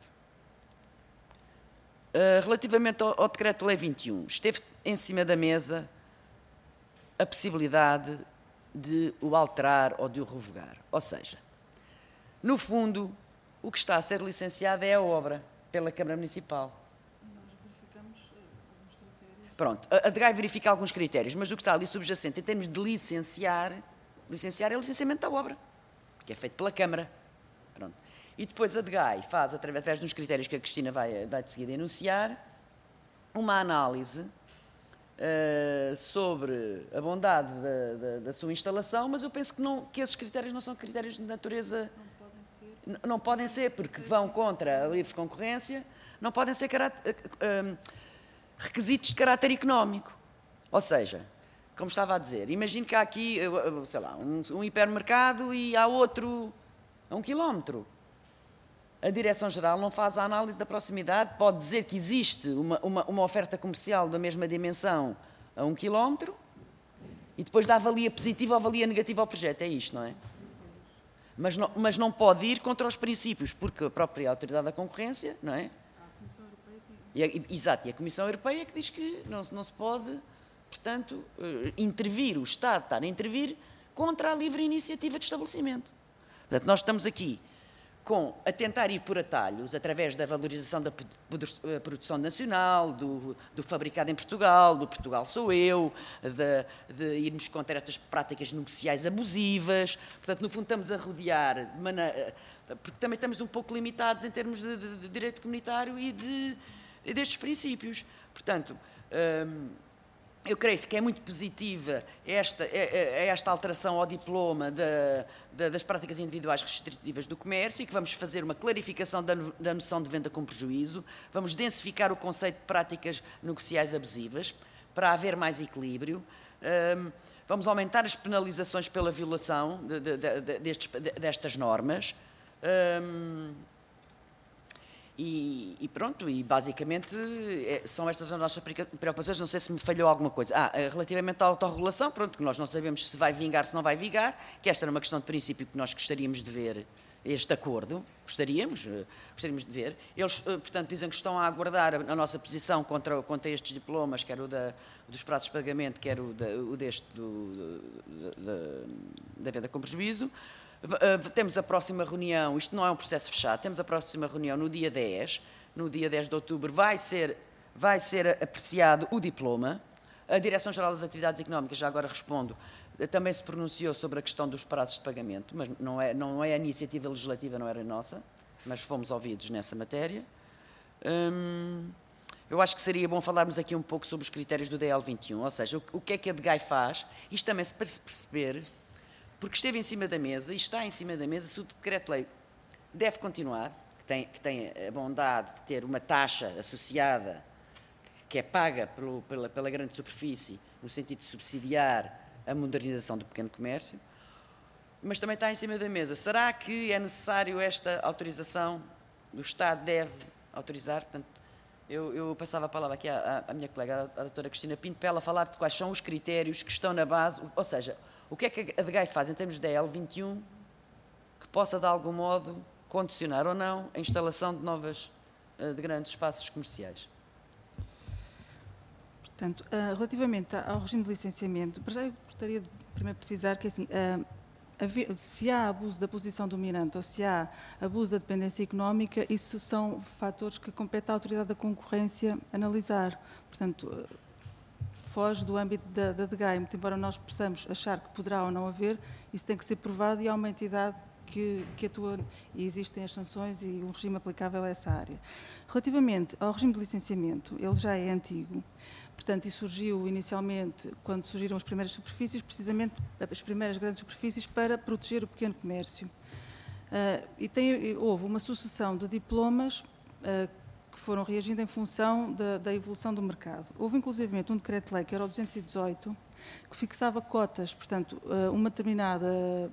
Uh, relativamente ao, ao Decreto-Lei vinte e um, esteve em cima da mesa a possibilidade de o alterar ou de o revogar. Ou seja, no fundo, o que está a ser licenciado é a obra pela Câmara Municipal. Pronto, a D G A I verifica alguns critérios, mas o que está ali subjacente, em termos de licenciar, licenciar é o licenciamento da obra, que é feito pela Câmara. Pronto. E depois a D G A I faz, através dos critérios que a Cristina vai, vai de seguida enunciar, uma análise uh, sobre a bondade da, da, da sua instalação, mas eu penso que, não, que esses critérios não são critérios de natureza... Não podem ser. Não, não podem ser, porque vão contra a livre concorrência, não podem ser caráter, uh, requisitos de caráter económico. Ou seja, como estava a dizer, imagino que há aqui, sei lá, um, um hipermercado e há outro a um quilómetro. A Direção-Geral não faz a análise da proximidade, pode dizer que existe uma, uma, uma oferta comercial da mesma dimensão a um quilómetro e depois dá avalia positiva ou avalia negativa ao projeto, é isto, não é? Mas não, mas não pode ir contra os princípios, porque a própria Autoridade da Concorrência, não é? E a, exato, e a Comissão Europeia é que diz que não, não se pode, portanto, intervir, o Estado estar a intervir contra a livre iniciativa de estabelecimento. Portanto, nós estamos aqui com, a tentar ir por atalhos, através da valorização da produção nacional, do, do fabricado em Portugal, do Portugal sou eu, de, de irmos contra estas práticas negociais abusivas. Portanto, no fundo, estamos a rodear, porque também estamos um pouco limitados em termos de, de, de direito comunitário e de destes princípios. Portanto, hum, eu creio que é muito positiva esta, esta alteração ao diploma da, da, das práticas individuais restritivas do comércio e que vamos fazer uma clarificação da, da noção de venda com prejuízo, vamos densificar o conceito de práticas negociais abusivas para haver mais equilíbrio, hum, vamos aumentar as penalizações pela violação de, de, de, destes, de, destas normas. Hum, E, e pronto, e basicamente é, são estas as nossas preocupações. Não sei se me falhou alguma coisa. Ah, relativamente à autorregulação, pronto, que nós não sabemos se vai vingar, se não vai vingar, que esta era uma questão de princípio que nós gostaríamos de ver este acordo, gostaríamos, gostaríamos de ver. Eles, portanto, dizem que estão a aguardar a nossa posição contra, contra estes diplomas, quer o da, dos prazos de pagamento, quer o, da, o deste do, da, da venda com prejuízo. Temos a próxima reunião, isto não é um processo fechado, temos a próxima reunião no dia dez, no dia dez de outubro vai ser, vai ser apreciado o diploma. A Direção-Geral das Atividades Económicas, já agora respondo, também se pronunciou sobre a questão dos prazos de pagamento, mas não é, não é a iniciativa legislativa, não era nossa, mas fomos ouvidos nessa matéria. Hum, eu acho que seria bom falarmos aqui um pouco sobre os critérios do D L vinte e um, ou seja, o, o que é que a D G A I faz, isto também para se perceber, porque esteve em cima da mesa e está em cima da mesa se o decreto-lei deve continuar, que tem, que tem a bondade de ter uma taxa associada que é paga pelo, pela, pela grande superfície, no sentido de subsidiar a modernização do pequeno comércio, mas também está em cima da mesa. Será que é necessário esta autorização? O Estado deve autorizar? Portanto, eu, eu passava a palavra aqui à, à minha colega, a doutora Cristina Pinto, para ela falar de quais são os critérios que estão na base, ou seja, o que é que a D G A I faz em termos de D L vinte e um que possa de algum modo condicionar ou não a instalação de novas, de grandes espaços comerciais.
Portanto, relativamente ao regime de licenciamento, para já eu gostaria de primeiro precisar que, assim, se há abuso da posição dominante ou se há abuso da dependência económica, isso são fatores que compete à Autoridade da Concorrência analisar. Portanto, foge do âmbito da, da D G A I, muito embora nós possamos achar que poderá ou não haver, isso tem que ser provado e há uma entidade que, que atua e existem as sanções e o regime aplicável a essa área. Relativamente ao regime de licenciamento, ele já é antigo, portanto, e surgiu inicialmente, quando surgiram as primeiras superfícies, precisamente as primeiras grandes superfícies para proteger o pequeno comércio. Uh, e tem, houve uma sucessão de diplomas uh, que foram reagindo em função da, da evolução do mercado. Houve, inclusivamente, um decreto-lei, que era o duzentos e dezoito, que fixava cotas, portanto, uh, uma determinada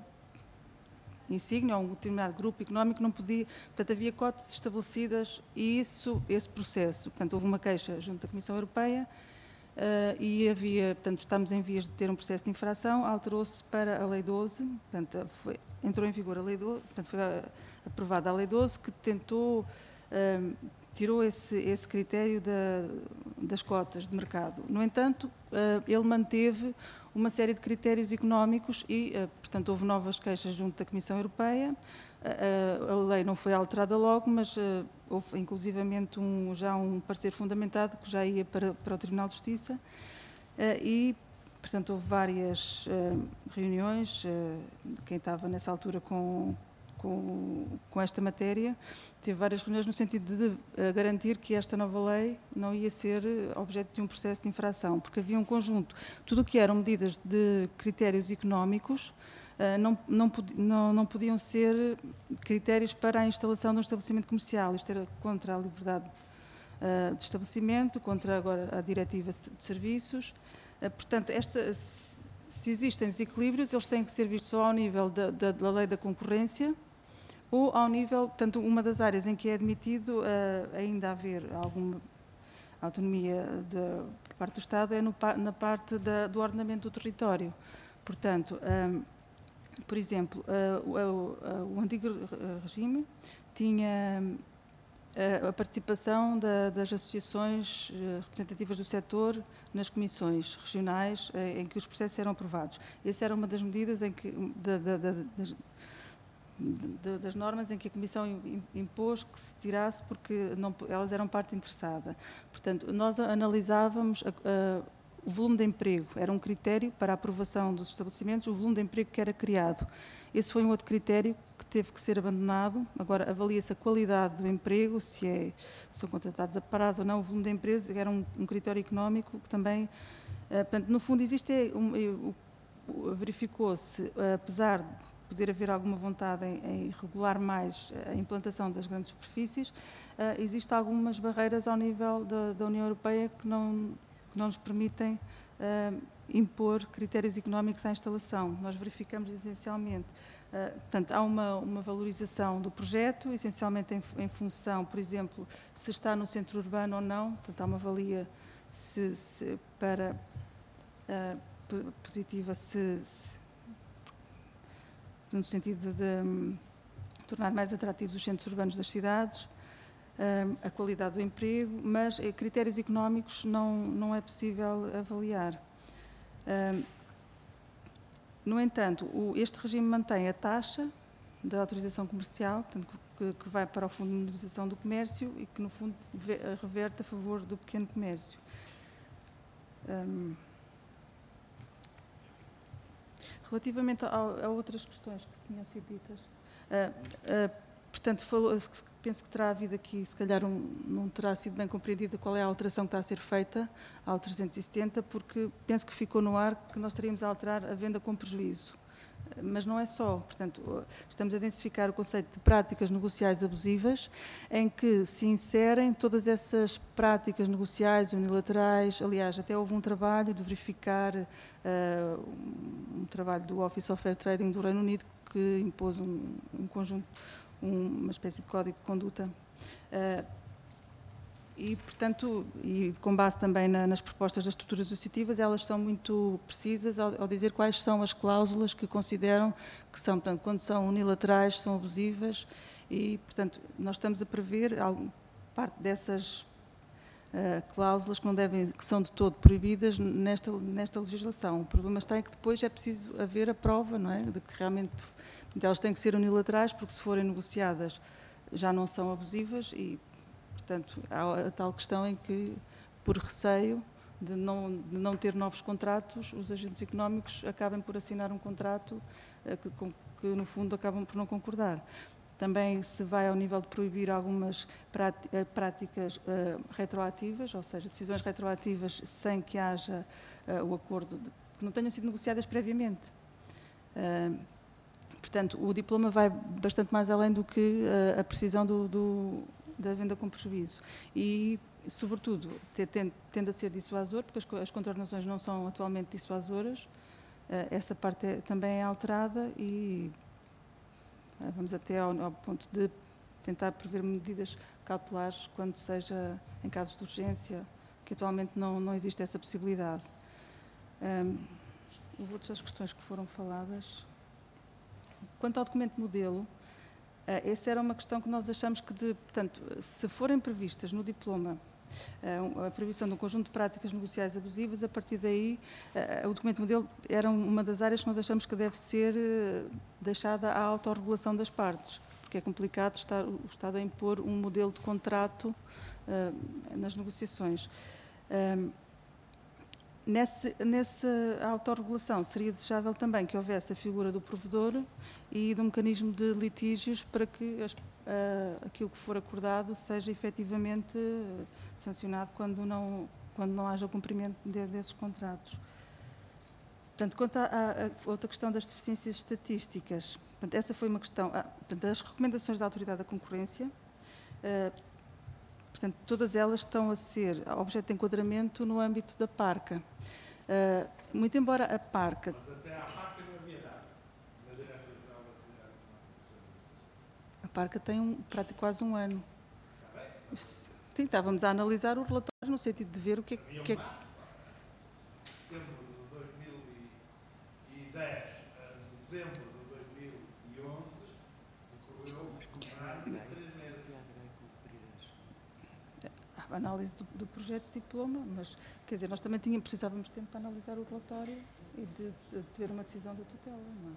insígnia ou um determinado grupo económico não podia, portanto, havia cotas estabelecidas e isso, esse processo, portanto, houve uma queixa junto da Comissão Europeia uh, e havia, portanto, estamos em vias de ter um processo de infração, alterou-se para a Lei doze, portanto, foi, entrou em vigor a Lei doze, portanto, foi aprovada a Lei doze, que tentou, uh, tirou esse, esse critério da, das cotas de mercado. No entanto, uh, ele manteve uma série de critérios económicos e, portanto, houve novas queixas junto da Comissão Europeia. A lei não foi alterada logo, mas houve inclusivamente um, já um parecer fundamentado que já ia para, para o Tribunal de Justiça e, portanto, houve várias reuniões de quem estava nessa altura com, com, com esta matéria, teve várias reuniões no sentido de, de garantir que esta nova lei não ia ser objeto de um processo de infração, porque havia um conjunto, tudo o que eram medidas de critérios económicos não, não, não, não podiam ser critérios para a instalação de um estabelecimento comercial. Isto era contra a liberdade de estabelecimento, contra agora a diretiva de serviços. Portanto, esta, se existem desequilíbrios, eles têm que ser vistos só ao nível da, da, da lei da concorrência ou ao nível, portanto, uma das áreas em que é admitido uh, ainda haver alguma autonomia de, por parte do Estado é no, na parte da, do ordenamento do território. Portanto, um, por exemplo, uh, o, uh, o antigo regime tinha uh, a participação da, das associações uh, representativas do setor nas comissões regionais uh, em que os processos eram aprovados. Essa era uma das medidas em que, da, da, da, das, de, das normas em que a Comissão impôs que se tirasse porque não, elas eram parte interessada. Portanto, nós analisávamos a, a, o volume de emprego, era um critério para a aprovação dos estabelecimentos, o volume de emprego que era criado. Esse foi um outro critério que teve que ser abandonado. Agora, avalia-se a qualidade do emprego, se, é, se são contratados a prazo ou não, o volume de empresa era um, um critério económico que também, uh, portanto, no fundo, existe, um, um, verificou-se, uh, apesar de poder haver alguma vontade em, em regular mais a implantação das grandes superfícies, uh, existem algumas barreiras ao nível da, da União Europeia que não, que não nos permitem uh, impor critérios económicos à instalação. Nós verificamos essencialmente, uh, portanto, há uma, uma valorização do projeto, essencialmente em, em função, por exemplo, se está no centro urbano ou não, portanto, há uma avalia se, se, para uh, positiva se, se no sentido de, de um, tornar mais atrativos os centros urbanos das cidades, um, a qualidade do emprego, mas eh, critérios económicos não, não é possível avaliar. Um, no entanto, o, este regime mantém a taxa da autorização comercial, portanto, que, que vai para o Fundo de Modernização do Comércio e que, no fundo, reverte a favor do pequeno comércio. Um, Relativamente a, a outras questões que tinham sido ditas, uh, uh, portanto, falou, penso que terá havido aqui, se calhar um, não terá sido bem compreendida qual é a alteração que está a ser feita ao trezentos e setenta, porque penso que ficou no ar que nós teríamos a alterar a venda com prejuízo. Mas não é só, portanto, estamos a densificar o conceito de práticas negociais abusivas, em que se inserem todas essas práticas negociais unilaterais. Aliás, até houve um trabalho de verificar, uh, um trabalho do Office of Fair Trading do Reino Unido, que impôs um, um conjunto, um, uma espécie de código de conduta, uh, E, portanto, e com base também na, nas propostas das estruturas associativas, elas são muito precisas ao, ao dizer quais são as cláusulas que consideram que são, portanto, quando são unilaterais, são abusivas e, portanto, nós estamos a prever algum, parte dessas uh, cláusulas que, não devem, que são de todo proibidas nesta, nesta legislação. O problema está em que depois é preciso haver a prova, não é, de que realmente portanto, elas têm que ser unilaterais, porque se forem negociadas já não são abusivas e, portanto, há a tal questão em que, por receio de não, de não ter novos contratos, os agentes económicos acabem por assinar um contrato eh, que, com, que, no fundo, acabam por não concordar. Também se vai ao nível de proibir algumas práticas uh, retroativas, ou seja, decisões retroativas sem que haja uh, o acordo, de, que não tenham sido negociadas previamente. Uh, portanto, o diploma vai bastante mais além do que uh, a precisão do, do da venda com prejuízo e, sobretudo, tende, tende a ser dissuasor, porque as, as contraordenações não são atualmente dissuasoras, essa parte é, também é alterada e vamos até ao, ao ponto de tentar prever medidas cautelares quando seja em casos de urgência, que atualmente não, não existe essa possibilidade. Um, houve outras questões que foram faladas. Quanto ao documento modelo, Uh, essa era uma questão que nós achamos que, de, portanto, se forem previstas no diploma uh, a proibição de um conjunto de práticas negociais abusivas, a partir daí uh, o documento modelo era uma das áreas que nós achamos que deve ser uh, deixada à autorregulação das partes, porque é complicado estar, o Estado a impor um modelo de contrato uh, nas negociações. Um, Nesse, nessa autorregulação seria desejável também que houvesse a figura do provedor e do mecanismo de litígios para que as, uh, aquilo que for acordado seja efetivamente uh, sancionado quando não, quando não haja cumprimento de, desses contratos. Portanto, quanto à, à outra questão das deficiências estatísticas, portanto, essa foi uma questão, ah, portanto, as recomendações da Autoridade da Concorrência, uh, portanto, todas elas estão a ser objeto de enquadramento no âmbito da PARCA. Uh, muito embora a PARCA...
Mas até à PARCA não havia nada. Na Direção-Geral da Atividade Económica.
A PARCA tem um, praticamente quase um ano. Sim, estávamos a analisar o relatório no sentido de ver o que é que... É...
Setembro de dois mil e dez a dezembro de dois mil e onze, ocorreu um ano de três meses.
A análise do, do projeto de diploma, mas, quer dizer, nós também tínhamos, precisávamos de tempo para analisar o relatório e de, de ter uma decisão da tutela, não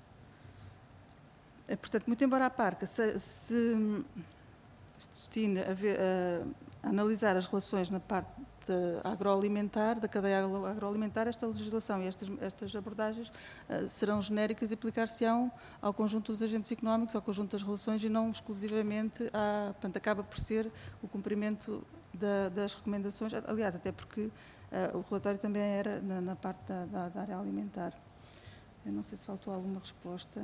é? Portanto, muito embora a PARCA se, se, se destine a, ver, a, a analisar as relações na parte agroalimentar, da cadeia agroalimentar, esta legislação e estas, estas abordagens uh, serão genéricas e aplicar-se-ão ao conjunto dos agentes económicos, ao conjunto das relações e não exclusivamente a, portanto, acaba por ser o cumprimento da, das recomendações, aliás, até porque uh, o relatório também era na, na parte da, da, da área alimentar. Eu não sei se faltou alguma resposta.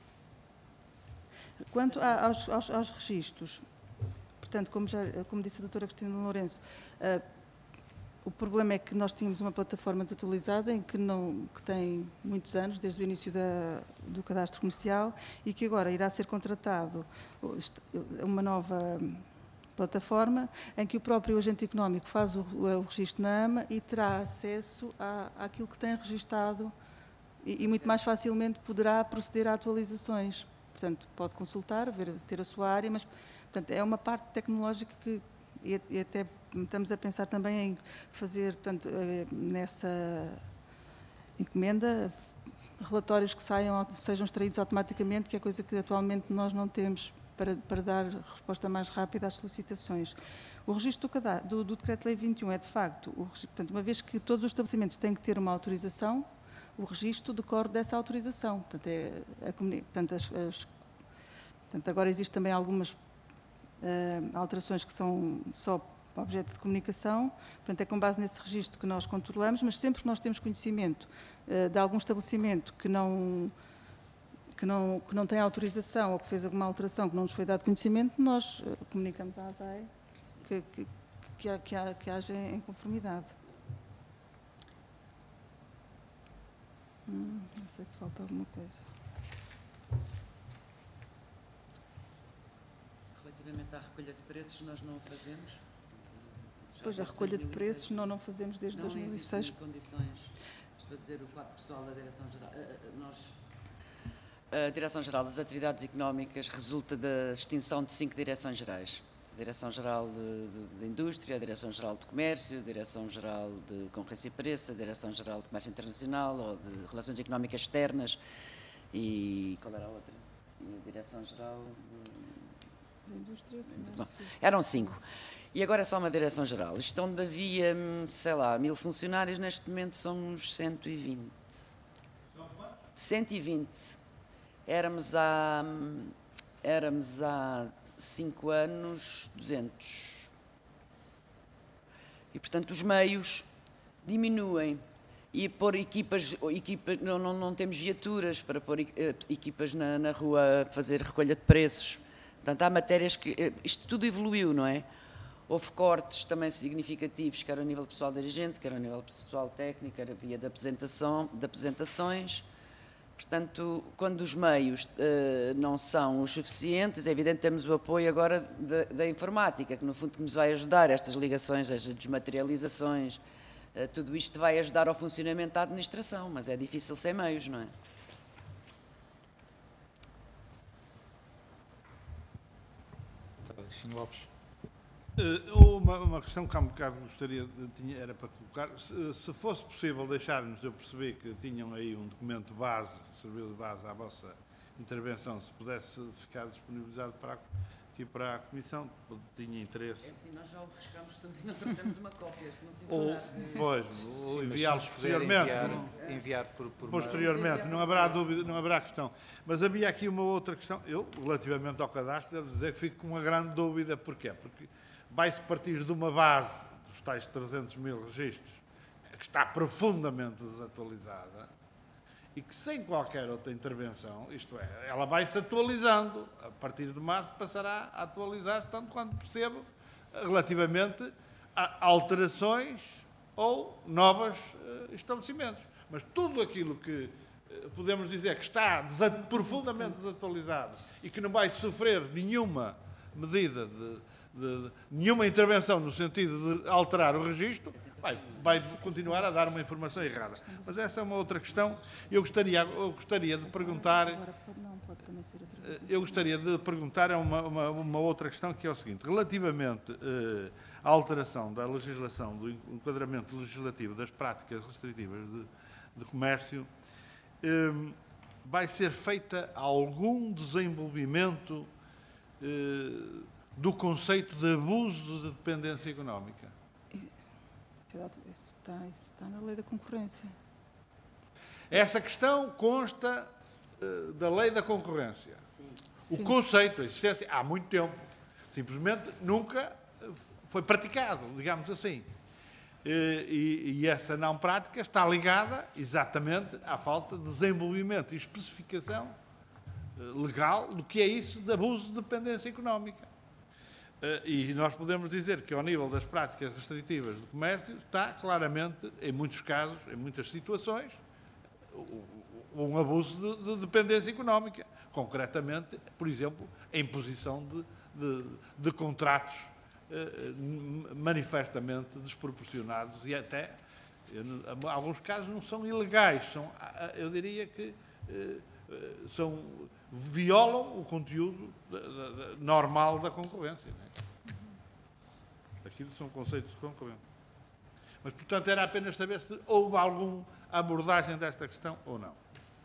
Quanto a, aos, aos, aos registros, portanto, como, já, como disse a doutora Cristina Lourenço, uh, o problema é que nós tínhamos uma plataforma desatualizada em que, não, que tem muitos anos, desde o início da, do cadastro comercial, e que agora irá ser contratado uma nova plataforma em que o próprio agente económico faz o, o registro na AMA e terá acesso à, àquilo que tem registado e, e muito mais facilmente poderá proceder a atualizações. Portanto, pode consultar, ver, ter a sua área, mas portanto, é uma parte tecnológica que e, e até estamos a pensar também em fazer, portanto, nessa encomenda, relatórios que saiam, sejam extraídos automaticamente, que é coisa que atualmente nós não temos para, para dar resposta mais rápida às solicitações. O registro do, do, do Decreto-Lei vinte e um é, de facto, o, portanto, uma vez que todos os estabelecimentos têm que ter uma autorização, o registro decorre dessa autorização. Portanto, é, a, portanto, as, as, portanto, agora existem também algumas Uh, alterações que são só objeto de comunicação, portanto é com base nesse registro que nós controlamos, mas sempre que nós temos conhecimento uh, de algum estabelecimento que não, que, não, que não tem autorização ou que fez alguma alteração que não nos foi dado conhecimento, nós uh, comunicamos à ASAE que, que, que, há, que, há, que haja em conformidade. Hum, não sei se falta alguma coisa.
Relativamente à recolha de preços, nós não o fazemos.
Pois, a recolha de preços não, não fazemos desde
não
dois mil e seis.
Não existem condições, estou a dizer o quadro pessoal da Direção-Geral, nós, a Direção-Geral das Atividades Económicas resulta da extinção de cinco direções-gerais. A Direção-Geral de, de, de Indústria, a Direção-Geral de Comércio, a Direção-Geral de Concorrência e Preço, a Direção-Geral de Comércio Internacional ou de Relações Económicas Externas e qual era a outra? E a Direção-Geral de...
Da indústria,
Bom, eram cinco. E agora é só uma direção-geral. Isto onde havia, sei lá, mil funcionários, neste momento somos cento e vinte. cento e vinte. Éramos há, éramos há cinco anos duzentos. E, portanto, os meios diminuem. E pôr equipas, equipas não, não, não temos viaturas para pôr equipas na, na rua a fazer recolha de preços. Portanto, há matérias que... Isto tudo evoluiu, não é? Houve cortes também significativos, quer ao nível pessoal dirigente, quer ao nível pessoal técnico, quer via de, apresentação, de apresentações. Portanto, quando os meios uh, não são os suficientes, é evidente que temos o apoio agora da, da informática, que no fundo nos vai ajudar, estas ligações, estas desmaterializações, uh, tudo isto vai ajudar ao funcionamento da administração, mas é difícil sem meios, não é?
Cristina Lopes.
Uh, uma, uma questão que há um bocado gostaria de, tinha, era para colocar, se, se fosse possível deixar-nos, eu percebi que tinham aí um documento base, que serviu de base à vossa intervenção, se pudesse ficar disponibilizado para, aqui para a Comissão, tinha interesse.
É assim, nós já o riscámos tudo e não trouxemos uma cópia, se não se
Ou,
importar.
pois, ou enviá-los posteriormente.
Enviar, enviar por, por
Posteriormente, não haverá dúvida, não haverá questão. Mas havia aqui uma outra questão, eu, relativamente ao cadastro, devo dizer que fico com uma grande dúvida, porquê? Porque vai-se partir de uma base dos tais trezentos mil registros, que está profundamente desatualizada, e que sem qualquer outra intervenção, isto é, ela vai-se atualizando, a partir de março passará a atualizar, tanto quanto percebo, relativamente a alterações ou novos uh, estabelecimentos. Mas tudo aquilo que uh, podemos dizer que está desat profundamente desatualizado e que não vai sofrer nenhuma medida de, de, de nenhuma intervenção no sentido de alterar o registro, vai, vai continuar a dar uma informação errada. Mas essa é uma outra questão. Eu gostaria, eu gostaria de perguntar... Eu gostaria de perguntar uma, uma, uma outra questão, que é o seguinte. Relativamente eh, à alteração da legislação, do enquadramento legislativo das práticas restritivas de, de comércio, eh, vai ser feita algum desenvolvimento eh, do conceito de abuso de dependência económica?
Isso está, isso está na lei da concorrência.
Essa questão consta uh, da lei da concorrência.
Sim.
O
Sim.
conceito, a existência, há muito tempo. Simplesmente nunca foi praticado, digamos assim. E, e essa não prática está ligada exatamente à falta de desenvolvimento e especificação uh, legal do que é isso de abuso de dependência económica. E nós podemos dizer que, ao nível das práticas restritivas do comércio, está claramente, em muitos casos, em muitas situações, um abuso de, de dependência económica. Concretamente, por exemplo, a imposição de, de, de contratos eh, manifestamente desproporcionados e até, em alguns casos, não são ilegais, são, eu diria que eh, são... violam o conteúdo da, da, da, normal da concorrência. Não é? Aquilo são conceitos de concorrência. Mas, portanto, era apenas saber se houve alguma abordagem desta questão ou não.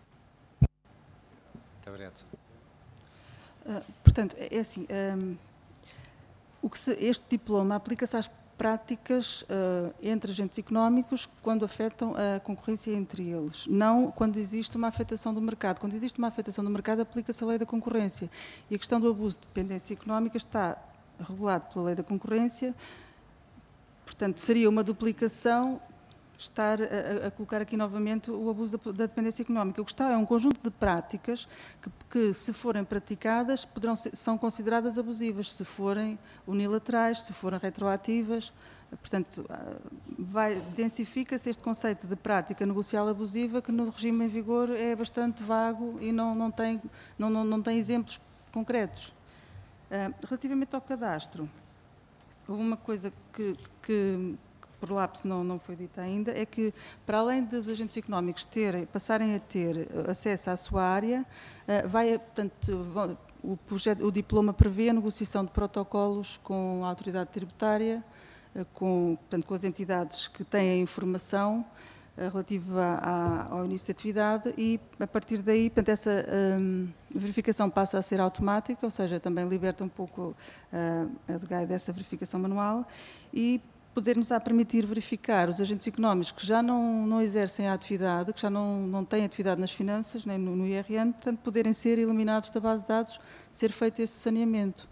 Muito obrigado.
Uh, portanto, é assim, um, o que se, este diploma aplica-se às práticas uh, entre agentes económicos quando afetam a concorrência entre eles, não quando existe uma afetação do mercado. Quando existe uma afetação do mercado, aplica-se a lei da concorrência. E a questão do abuso de dependência económica está regulado pela lei da concorrência, portanto, seria uma duplicação estar a, a colocar aqui novamente o abuso da, da dependência económica. O que está é um conjunto de práticas que, que se forem praticadas, poderão ser, são consideradas abusivas, se forem unilaterais, se forem retroativas. Portanto, vai, densifica-se este conceito de prática negocial abusiva, que no regime em vigor é bastante vago e não, não, tem, não, não, não tem exemplos concretos. Uh, relativamente ao cadastro, uma coisa que, que, que por lapso não, não foi dita ainda, é que para além dos agentes económicos terem, passarem a ter acesso à sua área, vai, portanto, vão, o, projeto, o diploma prevê a negociação de protocolos com a autoridade tributária, com, portanto, com as entidades que têm a informação relativa à, ao início da atividade e, a partir daí, portanto, essa um, verificação passa a ser automática, ou seja, também liberta um pouco uh, a D G A I dessa verificação manual e poder-nos a permitir verificar os agentes económicos que já não, não exercem a atividade, que já não, não têm atividade nas finanças, nem no, no I R N, portanto, poderem ser eliminados da base de dados, ser feito esse saneamento.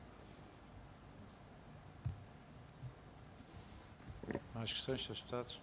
Mais questões, senhores deputados?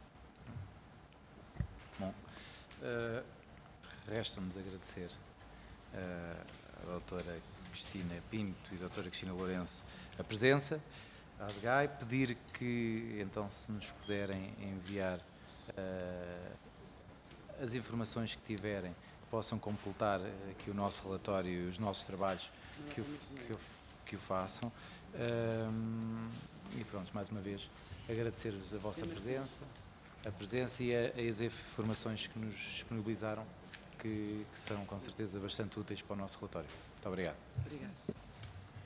Bom, uh, resta-nos agradecer uh, à doutora Cristina Pinto e à doutora Cristina Lourenço a presença, à D G A I, pedir que, então, se nos puderem enviar uh, as informações que tiverem, possam completar aqui o nosso relatório e os nossos trabalhos, que o, que o, que o façam. Uh, e pronto, mais uma vez, agradecer-vos a vossa presença, a presença e a, a as informações que nos disponibilizaram, que, que são com certeza bastante úteis para o nosso relatório. Muito obrigado.
Obrigada.